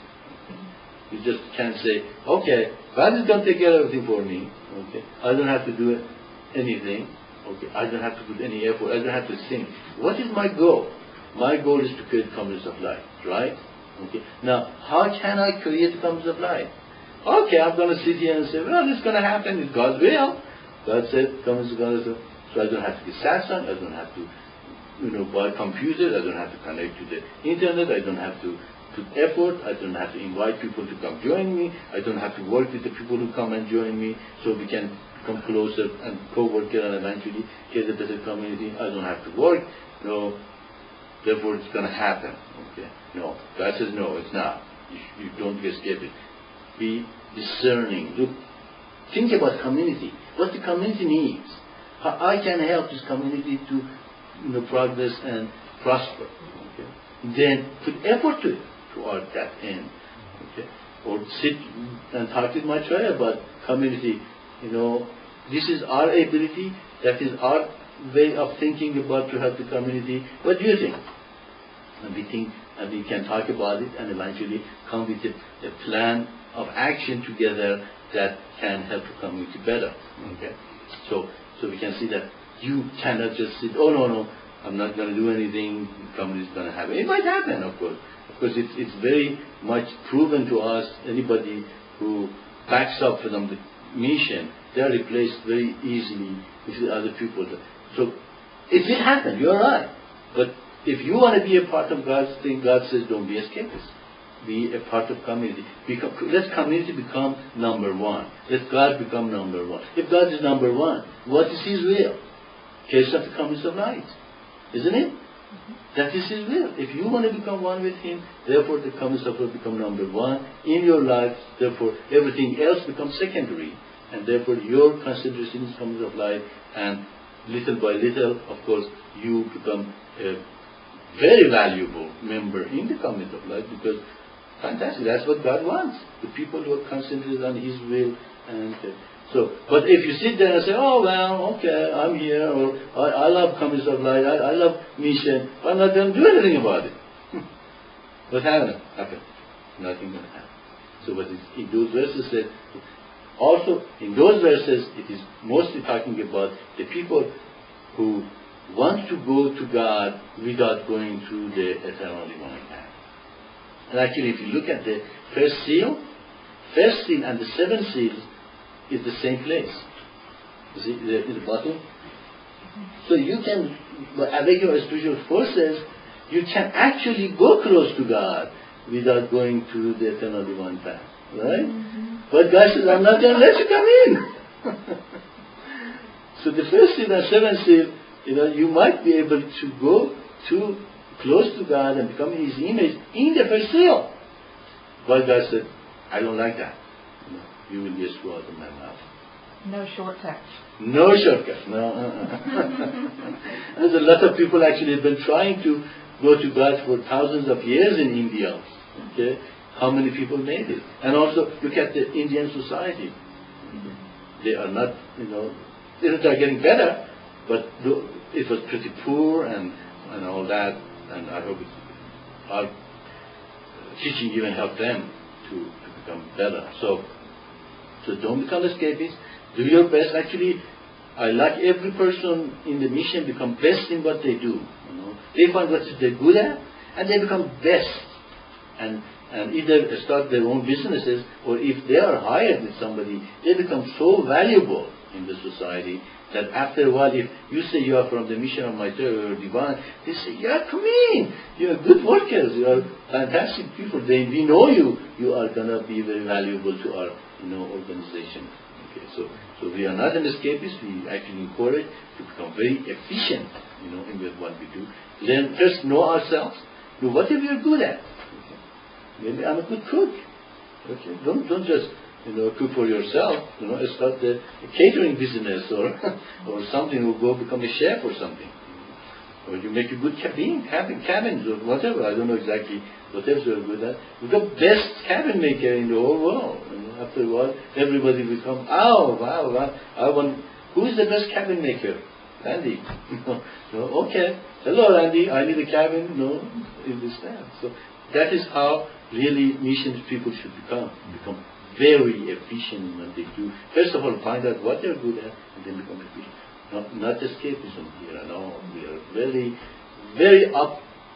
You just can't say, okay, God is going to take care of everything for me. Okay? I don't have to do anything. Okay? I don't have to put any effort. I don't have to think. What is my goal? My goal is to create commons of light. Right? Okay. Now, how can I create commons of light? Okay, I'm going to sit here and say, well, it's going to happen. It's God's will. God said, commons of God. So I don't have to be Samsung. I don't have to, you know, buy computers. I don't have to connect to the internet. I don't have to put effort. I don't have to invite people to come join me. I don't have to work with the people who come and join me so we can come closer and co-work and eventually get a better community. I don't have to work. No. Therefore, it's going to happen. Okay? No. God says, no, it's not. You, you don't escape it. Be discerning. Look, think about community. What the community needs. How I can help this community to, you know, progress and prosper. Okay? Then put effort to it toward that end. Okay? Or sit and talk with my tribe about community. You know, this is our ability. That is our way of thinking about to help the community. What do you think? And we think, and we can talk about it and eventually come with a, a plan of action together that can help the community better. Okay? So, so we can see that you cannot just sit, oh no, no, I'm not going to do anything, the community is going to happen. It might happen, of course. Of course, it's, it's very much proven to us, anybody who backs up from the mission, they are replaced very easily with other people. So it will happen, you're right. But if you want to be a part of God's thing, God says don't be escapist. be a part of community. Become, let community become number one. Let God become number one. If God is number one, what is His will? Case of the communist of light. Isn't it? Mm-hmm. That is His will. If you want to become one with Him, therefore the communist of will become number one in your life. Therefore everything else becomes secondary. And therefore your consideration is communist of life, and little by little, of course, you become a very valuable member in the community of life, because fantastic, that's what God wants. The people who are concentrated on His will. And uh, so, but if you sit there and say, oh well, okay, I'm here, or I, I love communist of life, I, I love mission, I'm not going to do anything about it. What happened? Happen? Nothing going to happen. So what is, in those verses said, also in those verses it is mostly talking about the people who want to go to God without going through the eternal divine path. And actually, if you look at the first seal, first seal and the seven seals is the same place. You see, the, in the bottom. So you can, avec your spiritual forces, you can actually go close to God without going through the eternal divine path. Right? Mm-hmm. But God says, I'm not going to let you come in. So the first seal and seventh seal, you know, you might be able to go too close to God and become His image in the first seal. But God said, I don't like that. You know, you will just go out of my mouth. No shortcuts. No shortcuts. No. Uh-uh. There's a lot of people actually have been trying to go to God for thousands of years in India. Okay, how many people made it? And also look at the Indian society. They are not, you know, they are getting better, but it was pretty poor and and all that. And I hope it's, our teaching even helped them to, to become better. So, so don't become escapists. Do your best. Actually, I like every person in the mission become best in what they do. You know, they find what they're good at, and they become best. And and either start their own businesses, or if they are hired with somebody, they become so valuable in the society that after a while, if you say you are from the mission of my or divine, they say, yeah, come in. You are good workers. You are fantastic people. They, we know you. You are going to be very valuable to our, you know, organization. Okay, so so we are not an escapist. We actually encourage to become very efficient, you know, in what we do. Then first know ourselves. Know whatever you're good at. Okay. Maybe I'm a good cook. Okay, don't don't just, you know, cook for yourself. You know, start a, a catering business or or something. Or go become a chef or something. Or you make a good cabin, cabin, cabins or whatever. I don't know exactly what else you're good at. You're the best cabin maker in the whole world. You know, after a while, everybody will come, oh, wow, wow. I want, who is the best cabin maker? Randy. No, okay. Hello, Randy. I need a cabin. No, in this town. So that is how really mission people should become. Become very efficient in what they do. First of all, find out what they're good at, and then become efficient. Not, not escapism here at all. We are very, very up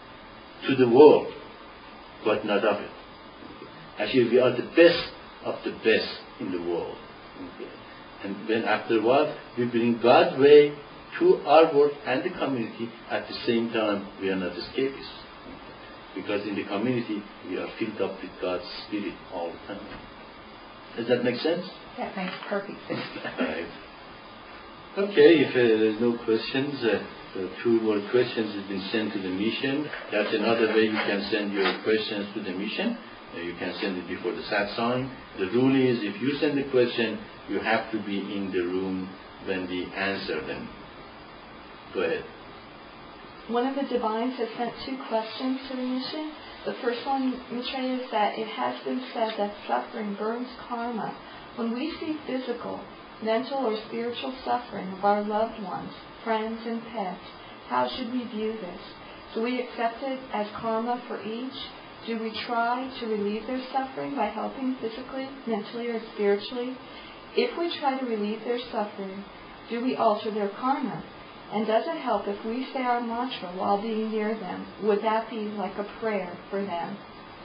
to the world, but not of it. Actually, we are the best of the best in the world. Okay. And then after a while, we bring God's way to our work and the community. At the same time, we are not escapists. Okay. Because in the community, we are filled up with God's Spirit all the time. Does that make sense? That makes perfect sense. Right. Okay, if uh, there's no questions, uh, uh, two more questions have been sent to the mission. That's another way you can send your questions to the mission. Uh, you can send it before the sat sign. The rule is, if you send a question, you have to be in the room when we answer them. Go ahead. One of the divines has sent two questions to the mission. The first one, Maitreya, is that it has been said that suffering burns karma. When we see physical, mental, or spiritual suffering of our loved ones, friends, and pets, how should we view this? Do we accept it as karma for each? Do we try to relieve their suffering by helping physically, mentally, or spiritually? If we try to relieve their suffering, do we alter their karma? And does it help if we say our mantra while being near them? Would that be like a prayer for them?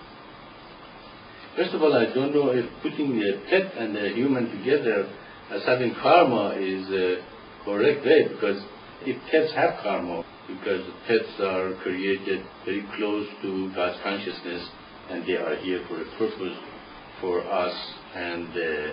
First of all, I don't know if putting a pet and a human together as having karma is a correct way, because if pets have karma, because pets are created very close to God's consciousness, and they are here for a purpose for us, and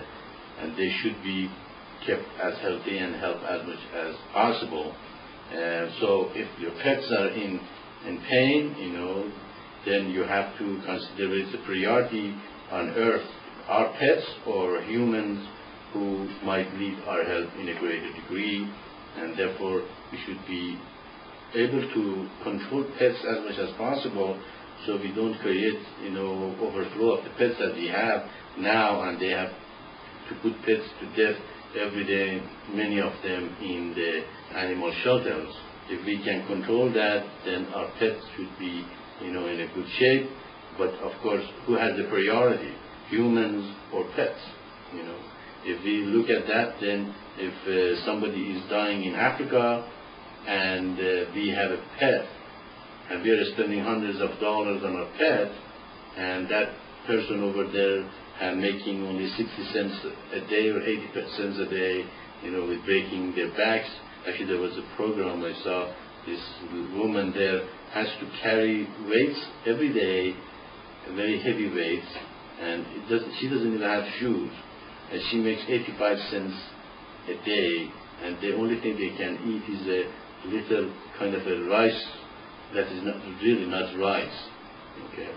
uh, and they should be kept as healthy and helped as much as possible. Uh, so if your pets are in in pain, you know, then you have to consider it's a priority on earth, our pets or humans who might need our help in a greater degree, and therefore we should be able to control pets as much as possible, so we don't create, you know, overflow of the pets that we have now, and they have to put pets to death every day, many of them in the animal shelters. If we can control that, then our pets should be, you know, in a good shape. But of course, who has the priority, humans or pets? You know, if we look at that, then if uh, somebody is dying in Africa and uh, we have a pet, and we are spending hundreds of dollars on a pet, and that person over there and making only sixty cents a day or eighty cents a day, you know, with breaking their backs. Actually, there was a program I saw. This woman there has to carry weights every day, very heavy weights, and it doesn't, she doesn't even have shoes. And she makes eighty-five cents a day, and the only thing they can eat is a little kind of a rice that is not really not rice. Okay,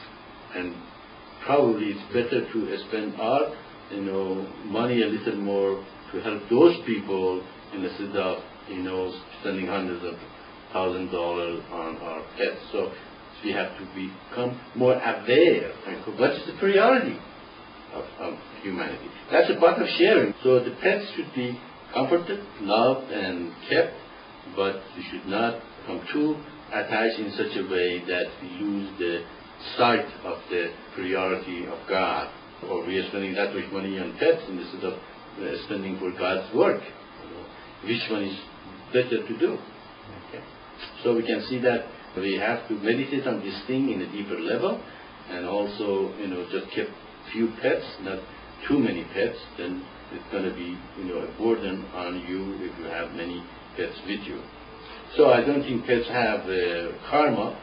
and probably it's better to spend our, you know, money a little more to help those people instead of, you know, spending hundreds of thousand dollars on our pets. So we have to become more aware. What is the priority of, of humanity? That's a part of sharing. So the pets should be comforted, loved, and kept, but we should not become too attached in such a way that we lose the sight of the priority of God, or we are spending that much money on pets instead of uh, spending for God's work. You know, which one is better to do? Okay. So we can see that we have to meditate on this thing in a deeper level, and also, you know, just keep few pets, not too many pets. Then it's going to be, you know, a burden on you if you have many pets with you. So I don't think pets have uh, karma.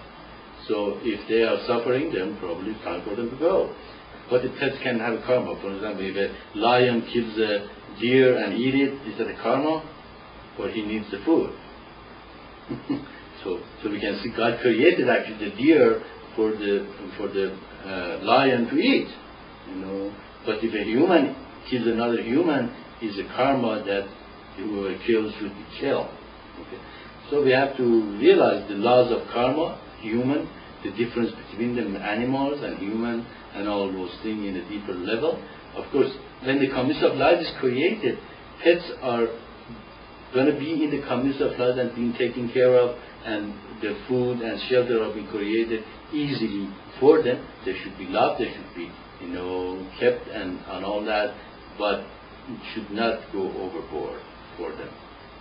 So if they are suffering, then probably it's time for them to go. But the pets can have a karma. For example, if a lion kills a deer and eat it, is that a karma? Or he needs the food? so, so we can see God created actually the deer for the for the uh, lion to eat. You know, but if a human kills another human, is a karma that whoever kills should be killed. Okay. So we have to realize the laws of karma. Human, the difference between the animals and human and all those things in a deeper level. Of course, when the community of life is created, pets are going to be in the community of life and being taken care of, and the food and shelter are being created easily for them. They should be loved, they should be, you know, kept and, and all that, but it should not go overboard for them.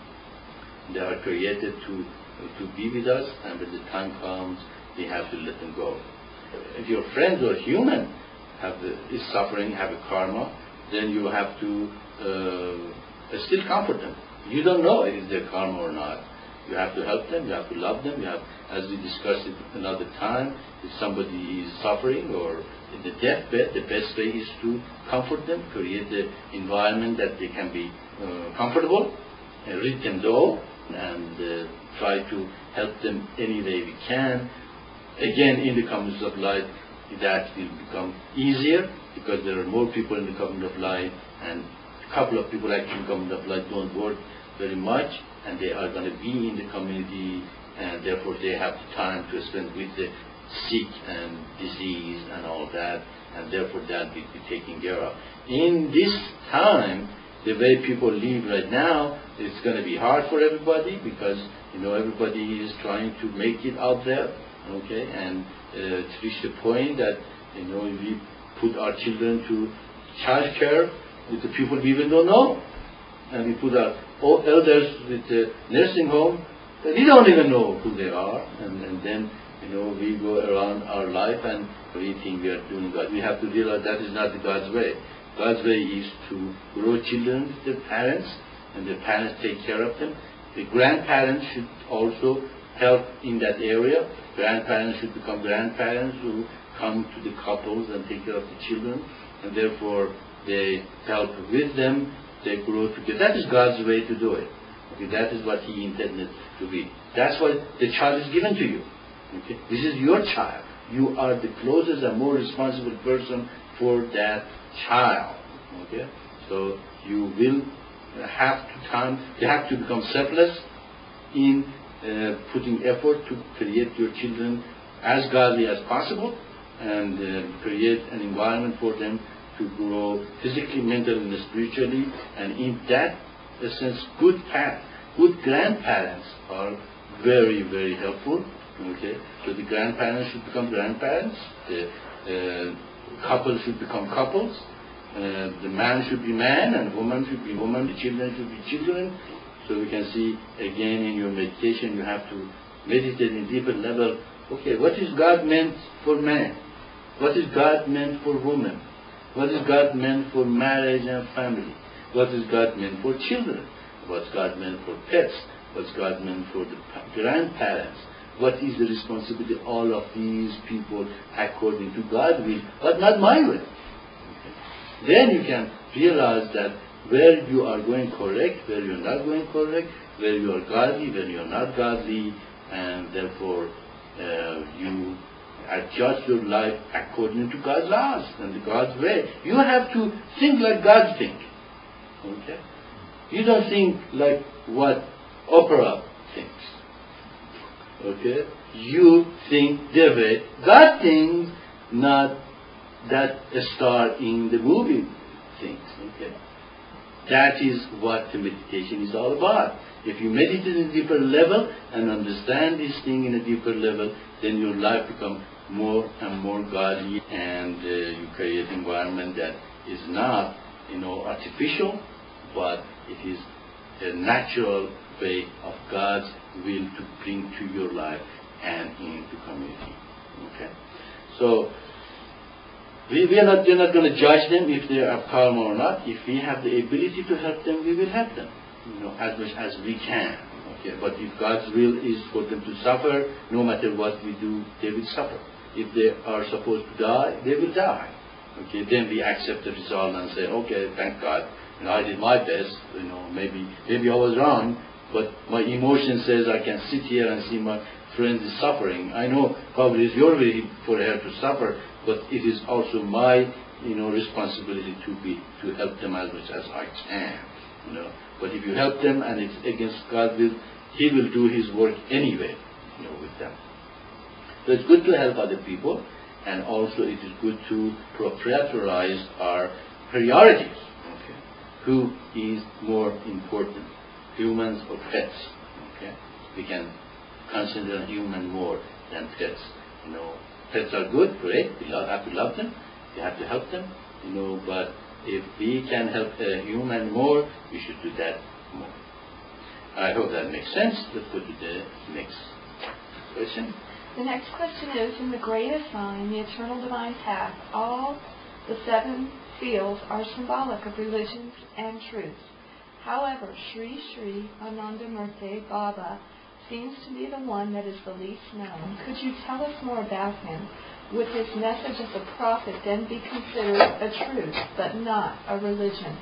They are created to to be with us, and when the time comes, we have to let them go. If your friends or human have the, is suffering, have a karma, then you have to uh, still comfort them. You don't know it is their karma or not. You have to help them, you have to love them. You have, as we discussed it another time, if somebody is suffering or in the deathbed, the best way is to comfort them, create the environment that they can be uh, comfortable, and rid them though, and uh, try to help them any way we can. Again, in the community of life, that will become easier because there are more people in the community of life, and a couple of people actually in the community of life don't work very much, and they are going to be in the community, and therefore they have the time to spend with the sick and disease and all that, and therefore that will be taken care of. In this time, the way people live right now, it's going to be hard for everybody because, you know, everybody is trying to make it out there, okay, and uh, to reach the point that, you know, we put our children to child care with the people we even don't know, and we put our old elders with the nursing home that we don't even know who they are, and, and then, you know, we go around our life and we think we are doing God. We have to realize that is not the God's way. God's way is to grow children with their parents, and their parents take care of them. The grandparents should also help in that area. grandparents should become grandparents who come to the couples and take care of the children, and therefore they help with them, they grow together. That is God's way to do it. Okay, that is what He intended to be. That's why the child is given to you. Okay, this is your child. You are the closest and more responsible person for that child. Okay, so you will have to time. You have to become selfless in uh, putting effort to create your children as godly as possible, and uh, create an environment for them to grow physically, mentally, and spiritually. And in that sense, good parents, good grandparents are very, very helpful. Okay, so the grandparents should become grandparents. The uh, couples should become couples. Uh, the man should be man, and woman should be woman. The children should be children. So we can see again in your meditation, you have to meditate in deeper level. Okay, what is God meant for man? What is God meant for woman? What is God meant for marriage and family? What is God meant for children? What's God meant for pets? What's God meant for the grandparents? What is the responsibility of all of these people according to God's will, but not my will? Okay. Then you can realize that where you are going correct, where you are not going correct, where you are godly, where you are not godly, and therefore uh, you adjust your life according to God's laws and God's way. You have to think like God thinks. Okay? You don't think like what opera thinks. Okay? You think the way God thinks, not that a star in the movie thinks. Okay? That is what the meditation is all about. If you meditate in a deeper level and understand this thing in a deeper level, then your life becomes more and more godly, and uh, you create an environment that is not, you know, artificial, but it is a natural way of God's will to bring to your life and into community. Okay? So, we, we are not, we're not going to judge them if they are calm or not. If we have the ability to help them, we will help them, you know, as much as we can. Okay? But if God's will is for them to suffer, no matter what we do, they will suffer. If they are supposed to die, they will die. Okay? Then we accept the result and say, okay, thank God, you know, I did my best. You know, maybe maybe I was wrong, but my emotion says I can sit here and see my friend is suffering. I know probably it's your way for her to suffer, but it is also my, you know, responsibility to be to help them as much as I can. You know, but if you help them and it's against God's will, He will do His work anyway, you know, with them. So it's good to help other people, and also it is good to prioritize our priorities. Okay, who is more important, humans or pets? Okay, we can consider a human more than pets. You know, pets are good, great. We love, have to love them. We have to help them. You know, but if we can help a human more, we should do that more. I hope that makes sense. Let's go to the next question. The next question is, in the greatest sign, the eternal divine path, all the seven seals are symbolic of religions and truths. However, Sri Sri Anandamurti Baba seems to be the one that is the least known. Could you tell us more about him? Would his message as a prophet then be considered a truth, but not a religion?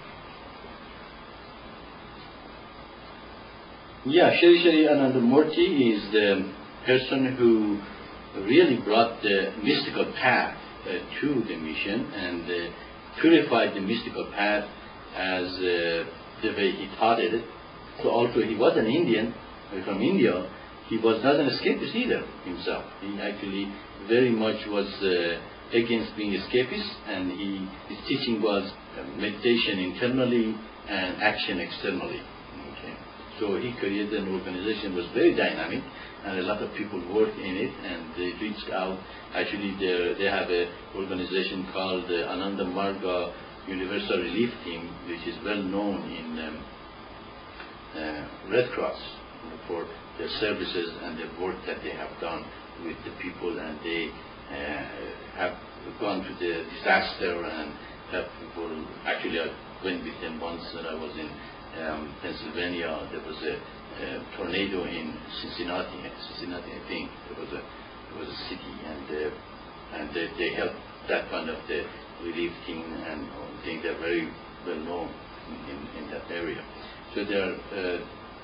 Yeah, Sri Sri Anandamurti is the person who really brought the mystical path uh, to the mission and uh, purified the mystical path as uh, the way he taught it. So also he was an Indian uh, from India. He was not an escapist either himself. He actually very much was uh, against being escapist, and he, his teaching was uh, meditation internally and action externally. Okay. So he created an organization that was very dynamic, and a lot of people worked in it, and they reached out. Actually, they have an organization called the Ananda Marga Universal Relief Team, which is well known in um, uh, Red Cross for their services and the work that they have done with the people, and they uh, have gone to the disaster and have people. Actually, I went with them once when I was in um, Pennsylvania. There was a Uh, tornado in Cincinnati, Cincinnati, I think. There was a was a city, and uh, and they, they helped that kind of the relief thing and uh, thing. They're very well known in, in that area. So there, uh,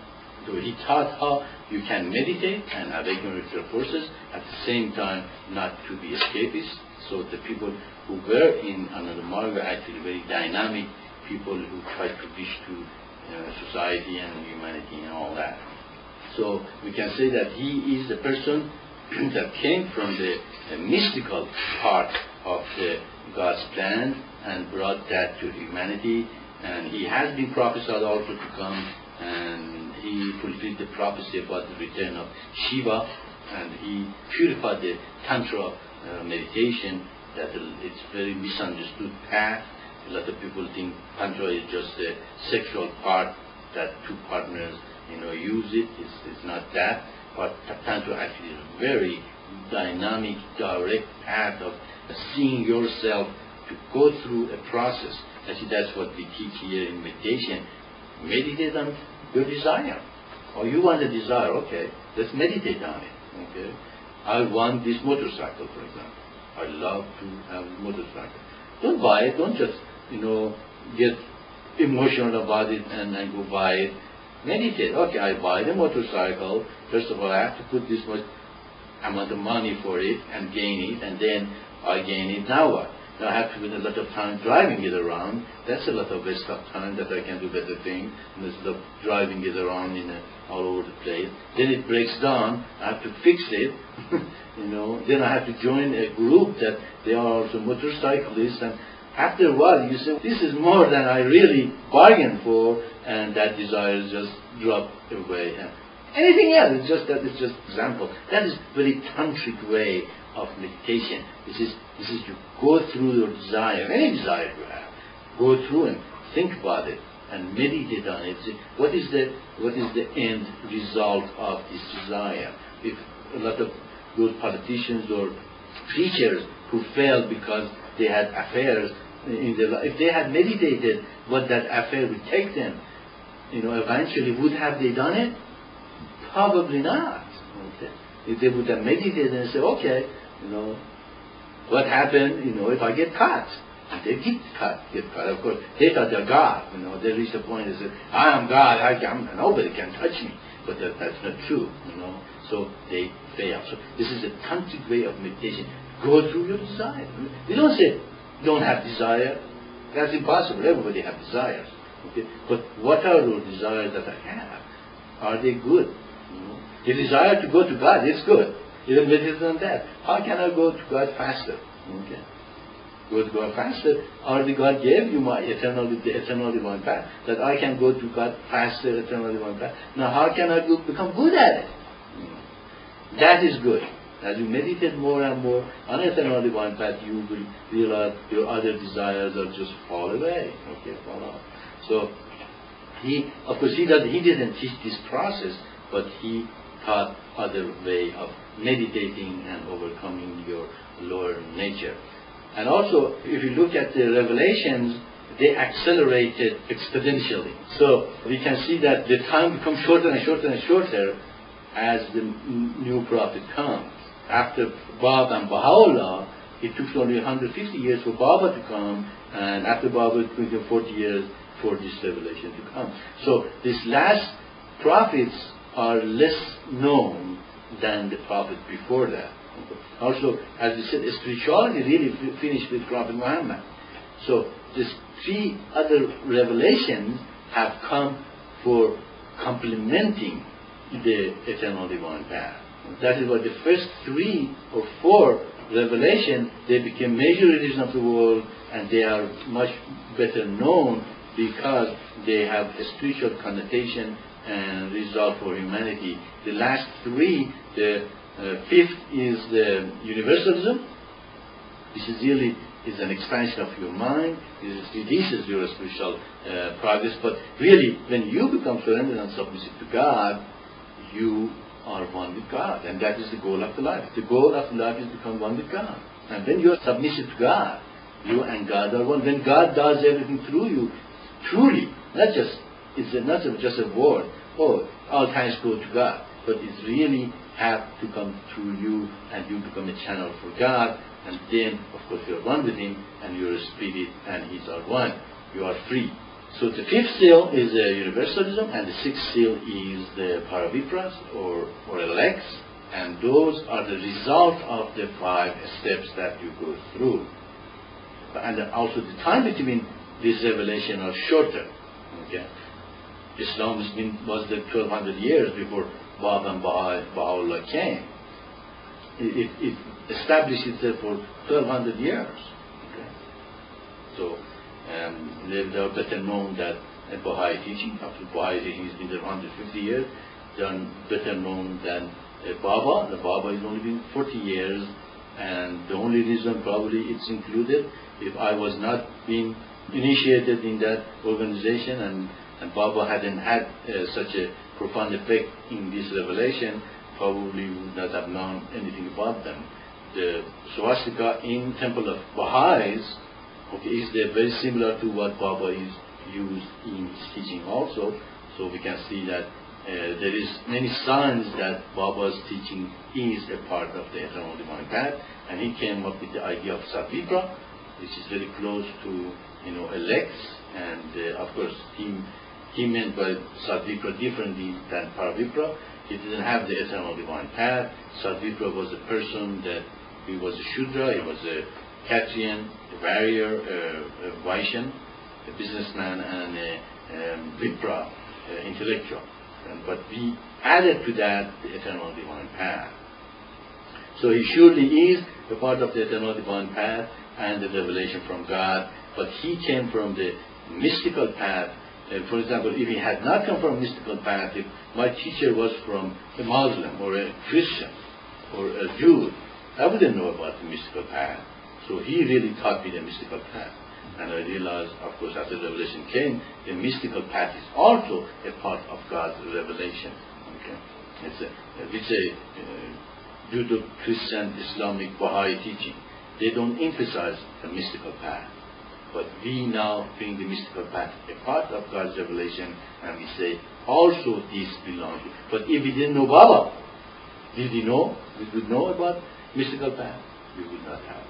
so he taught how you can meditate and awaken your forces at the same time, not to be escapist. So the people who were in Ananda Marga were actually very dynamic people who tried to reach to uh, society and humanity and all that. So we can say that he is the person that came from the, the mystical part of the God's plan and brought that to humanity. And he has been prophesied also to come, and he fulfilled the prophecy about the return of Shiva, and he purified the Tantra uh, meditation, that it's very misunderstood path. A lot of people think Tantra is just a sexual part that two partners, you know, use it. It's, it's not that. But Tantra actually is a very dynamic, direct path of seeing yourself to go through a process. Actually, that's what we teach here in meditation. Meditate on your desire. Or you want a desire, okay, let's meditate on it. Okay, I want this motorcycle, for example. I love to have a motorcycle. Don't buy it. Don't just, you know, get emotional about it and, and go buy it. Meditate. Okay, I buy the motorcycle. First of all, I have to put this much amount of money for it and gain it, and then I gain it. Now what? Now I have to spend a lot of time driving it around. That's a lot of waste of time that I can do better things instead of driving it around in a, all over the place. Then it breaks down. I have to fix it. You know. Then I have to join a group that they are also motorcyclists, and after a while you say, this is more than I really bargained for, and that desire just drop away. And anything else, it's just that it's just example. That is very tantric way of meditation. This is this is to go through your desire, any desire you have, go through and think about it and meditate on it. What is the what is the end result of this desire? If a lot of those politicians or preachers who failed because they had affairs in their life, if they had meditated what that affair would take them, you know, eventually, would have they done it? Probably not. Okay. If they would have meditated and say, okay, you know, what happened, you know, if I get caught? And they get caught, get caught. Of course, they thought they're God. You know, they reached a point and said, I am God, I can, nobody can touch me. But that, that's not true, you know. So they fail. So this is a tantric way of meditation. Go through your desire. We don't say, don't have desire. That's impossible. Everybody has desires. Okay? But what are those desires that I have? Are they good? You know? The desire to go to God is good. Even meditate on that. How can I go to God faster? Okay. Go to God faster. Or the God gave you my eternal, the eternal divine path, that I can go to God faster, eternal divine path. Now how can I go, become good at it? You know? That is good. As you meditate more and more on eternal divine path, you will realize your other desires are just fall away. Okay, fall off. So he, of course, he, does, he didn't teach this process, but he taught other way of meditating and overcoming your lower nature. And also, if you look at the revelations, they accelerated exponentially. So we can see that the time becomes shorter and shorter and shorter as the new prophet comes. After Baba and Baha'u'llah, it took only one hundred fifty years for Baba to come, and after Baba it took forty years for this revelation to come. So these last prophets are less known than the prophet before that. Also, as we said, spirituality really f- finished with Prophet Muhammad. So these three other revelations have come for complementing the eternal divine path. That is why the first three or four revelations, they became major religion of the world, and they are much better known because they have a spiritual connotation and result for humanity. The last three, the uh, fifth is the universalism. This is really is an expansion of your mind. This releases your spiritual uh, progress. But really, when you become surrendered and submissive to God, you are one with God, and that is the goal of the life. The goal of life is to become one with God. And when you are submissive to God, you and God are one. When God does everything through you, truly, not just it's a, not just a word. Oh, all thanks go to God, but it's really have to come through you, and you become a channel for God, and then, of course, you are one with Him, and your spirit and His are one. You are free. So the fifth seal is uh, universalism, and the sixth seal is the paravipras, or, or elects, and those are the result of the five steps that you go through. And also the time between this revelation are shorter. Okay? Islam has been, was the twelve hundred years before Bab and Baha, Baha'u'llah came. It, it, it established itself for twelve hundred years. Okay? So um, they, they are better known that uh, Baha'i teaching, after Baha'i teaching has been there one hundred fifty years, they are better known than uh, Baba. The Baba has only been forty years, and the only reason probably it's included, if I was not being initiated in that organization, and, and Baba hadn't had uh, such a profound effect in this revelation, probably would not have known anything about them. The swastika in Temple of Baha'is, okay, is there very similar to what Baba is used in his teaching also. So we can see that uh, there is many signs that Baba's teaching is a part of the Eternal Divine Path, and he came up with the idea of Satvipra, which is very close to, you know, elects, and uh, of course he he meant by Satvipra differently than Paravipra. He didn't have the Eternal Divine Path. Satvipra was a person that he was a Shudra, he was a Kshatriyan, a warrior, a, a Vaishyan, a businessman, and a um, Vipra, uh, intellectual. And, but we added to that the Eternal Divine Path. So he surely is a part of the Eternal Divine Path and the revelation from God, but he came from the mystical path. Uh, for example, if he had not come from a mystical path, if my teacher was from a Muslim or a Christian or a Jew, I wouldn't know about the mystical path. So he really taught me the mystical path. And I realized, of course, after the revelation came, the mystical path is also a part of God's revelation. Okay? It's a, it's a uh, Judeo-Christian, Islamic, Baha'i teaching. They don't emphasize the mystical path. But we now bring the mystical path a part of God's revelation, and we say, also this belongs to you. But if we didn't know Baba, did we know? We would know about mystical path? We would not have.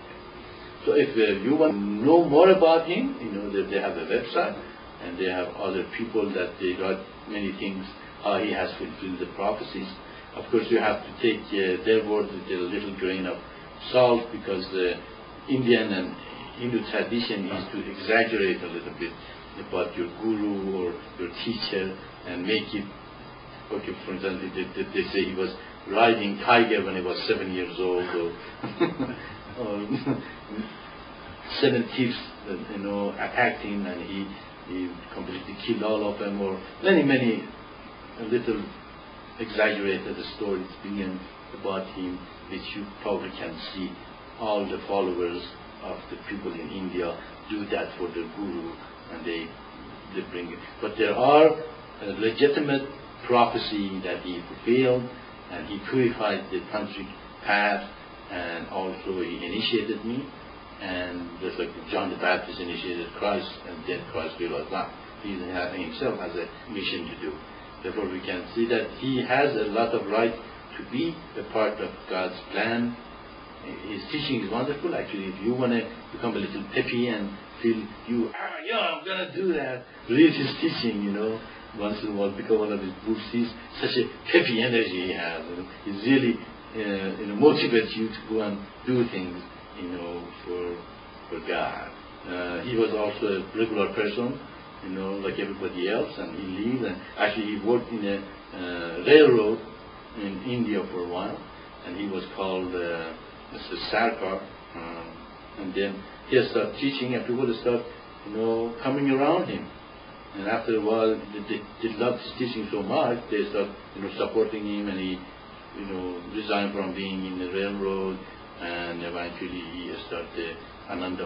So if uh, you want to know more about him, you know that they have a website, and they have other people that they got many things, how he has fulfilled the prophecies. Of course, you have to take uh, their word with a little grain of salt, because the Indian and Hindu tradition is to exaggerate a little bit about your guru or your teacher and make it, okay, for example, they, they, they say he was riding tiger when he was seven years old, or, or seven thieves, you know, attacked him and he, he completely killed all of them, or many, many little exaggerated stories being about him, which you probably can see all the followers of the people in India do that for their guru, and they they bring it. But there are a legitimate prophecy that he fulfilled, and he purified the tantric path, and also he initiated me, and just like John the Baptist initiated Christ, and then Christ realized that he himself has a mission to do. Therefore, we can see that he has a lot of right to be a part of God's plan. His teaching is wonderful. Actually, if you want to become a little peppy and feel you, ah, yeah, I'm going to do that, read his teaching, you know, once in a while, pick up one of his books. He's such a peppy energy he has. You know. He really uh, you know, motivates you to go and do things, you know, for for God. Uh, he was also a regular person, you know, like everybody else, and he lived, and actually he worked in a uh, railroad in India for a while, and he was called uh, Mister Sarkar, um, and then he started teaching, and people start, you know, coming around him. And after a while, they, they, they loved his teaching so much, they start, you know, supporting him, and he, you know, resigned from being in the railroad, and eventually he started Ananda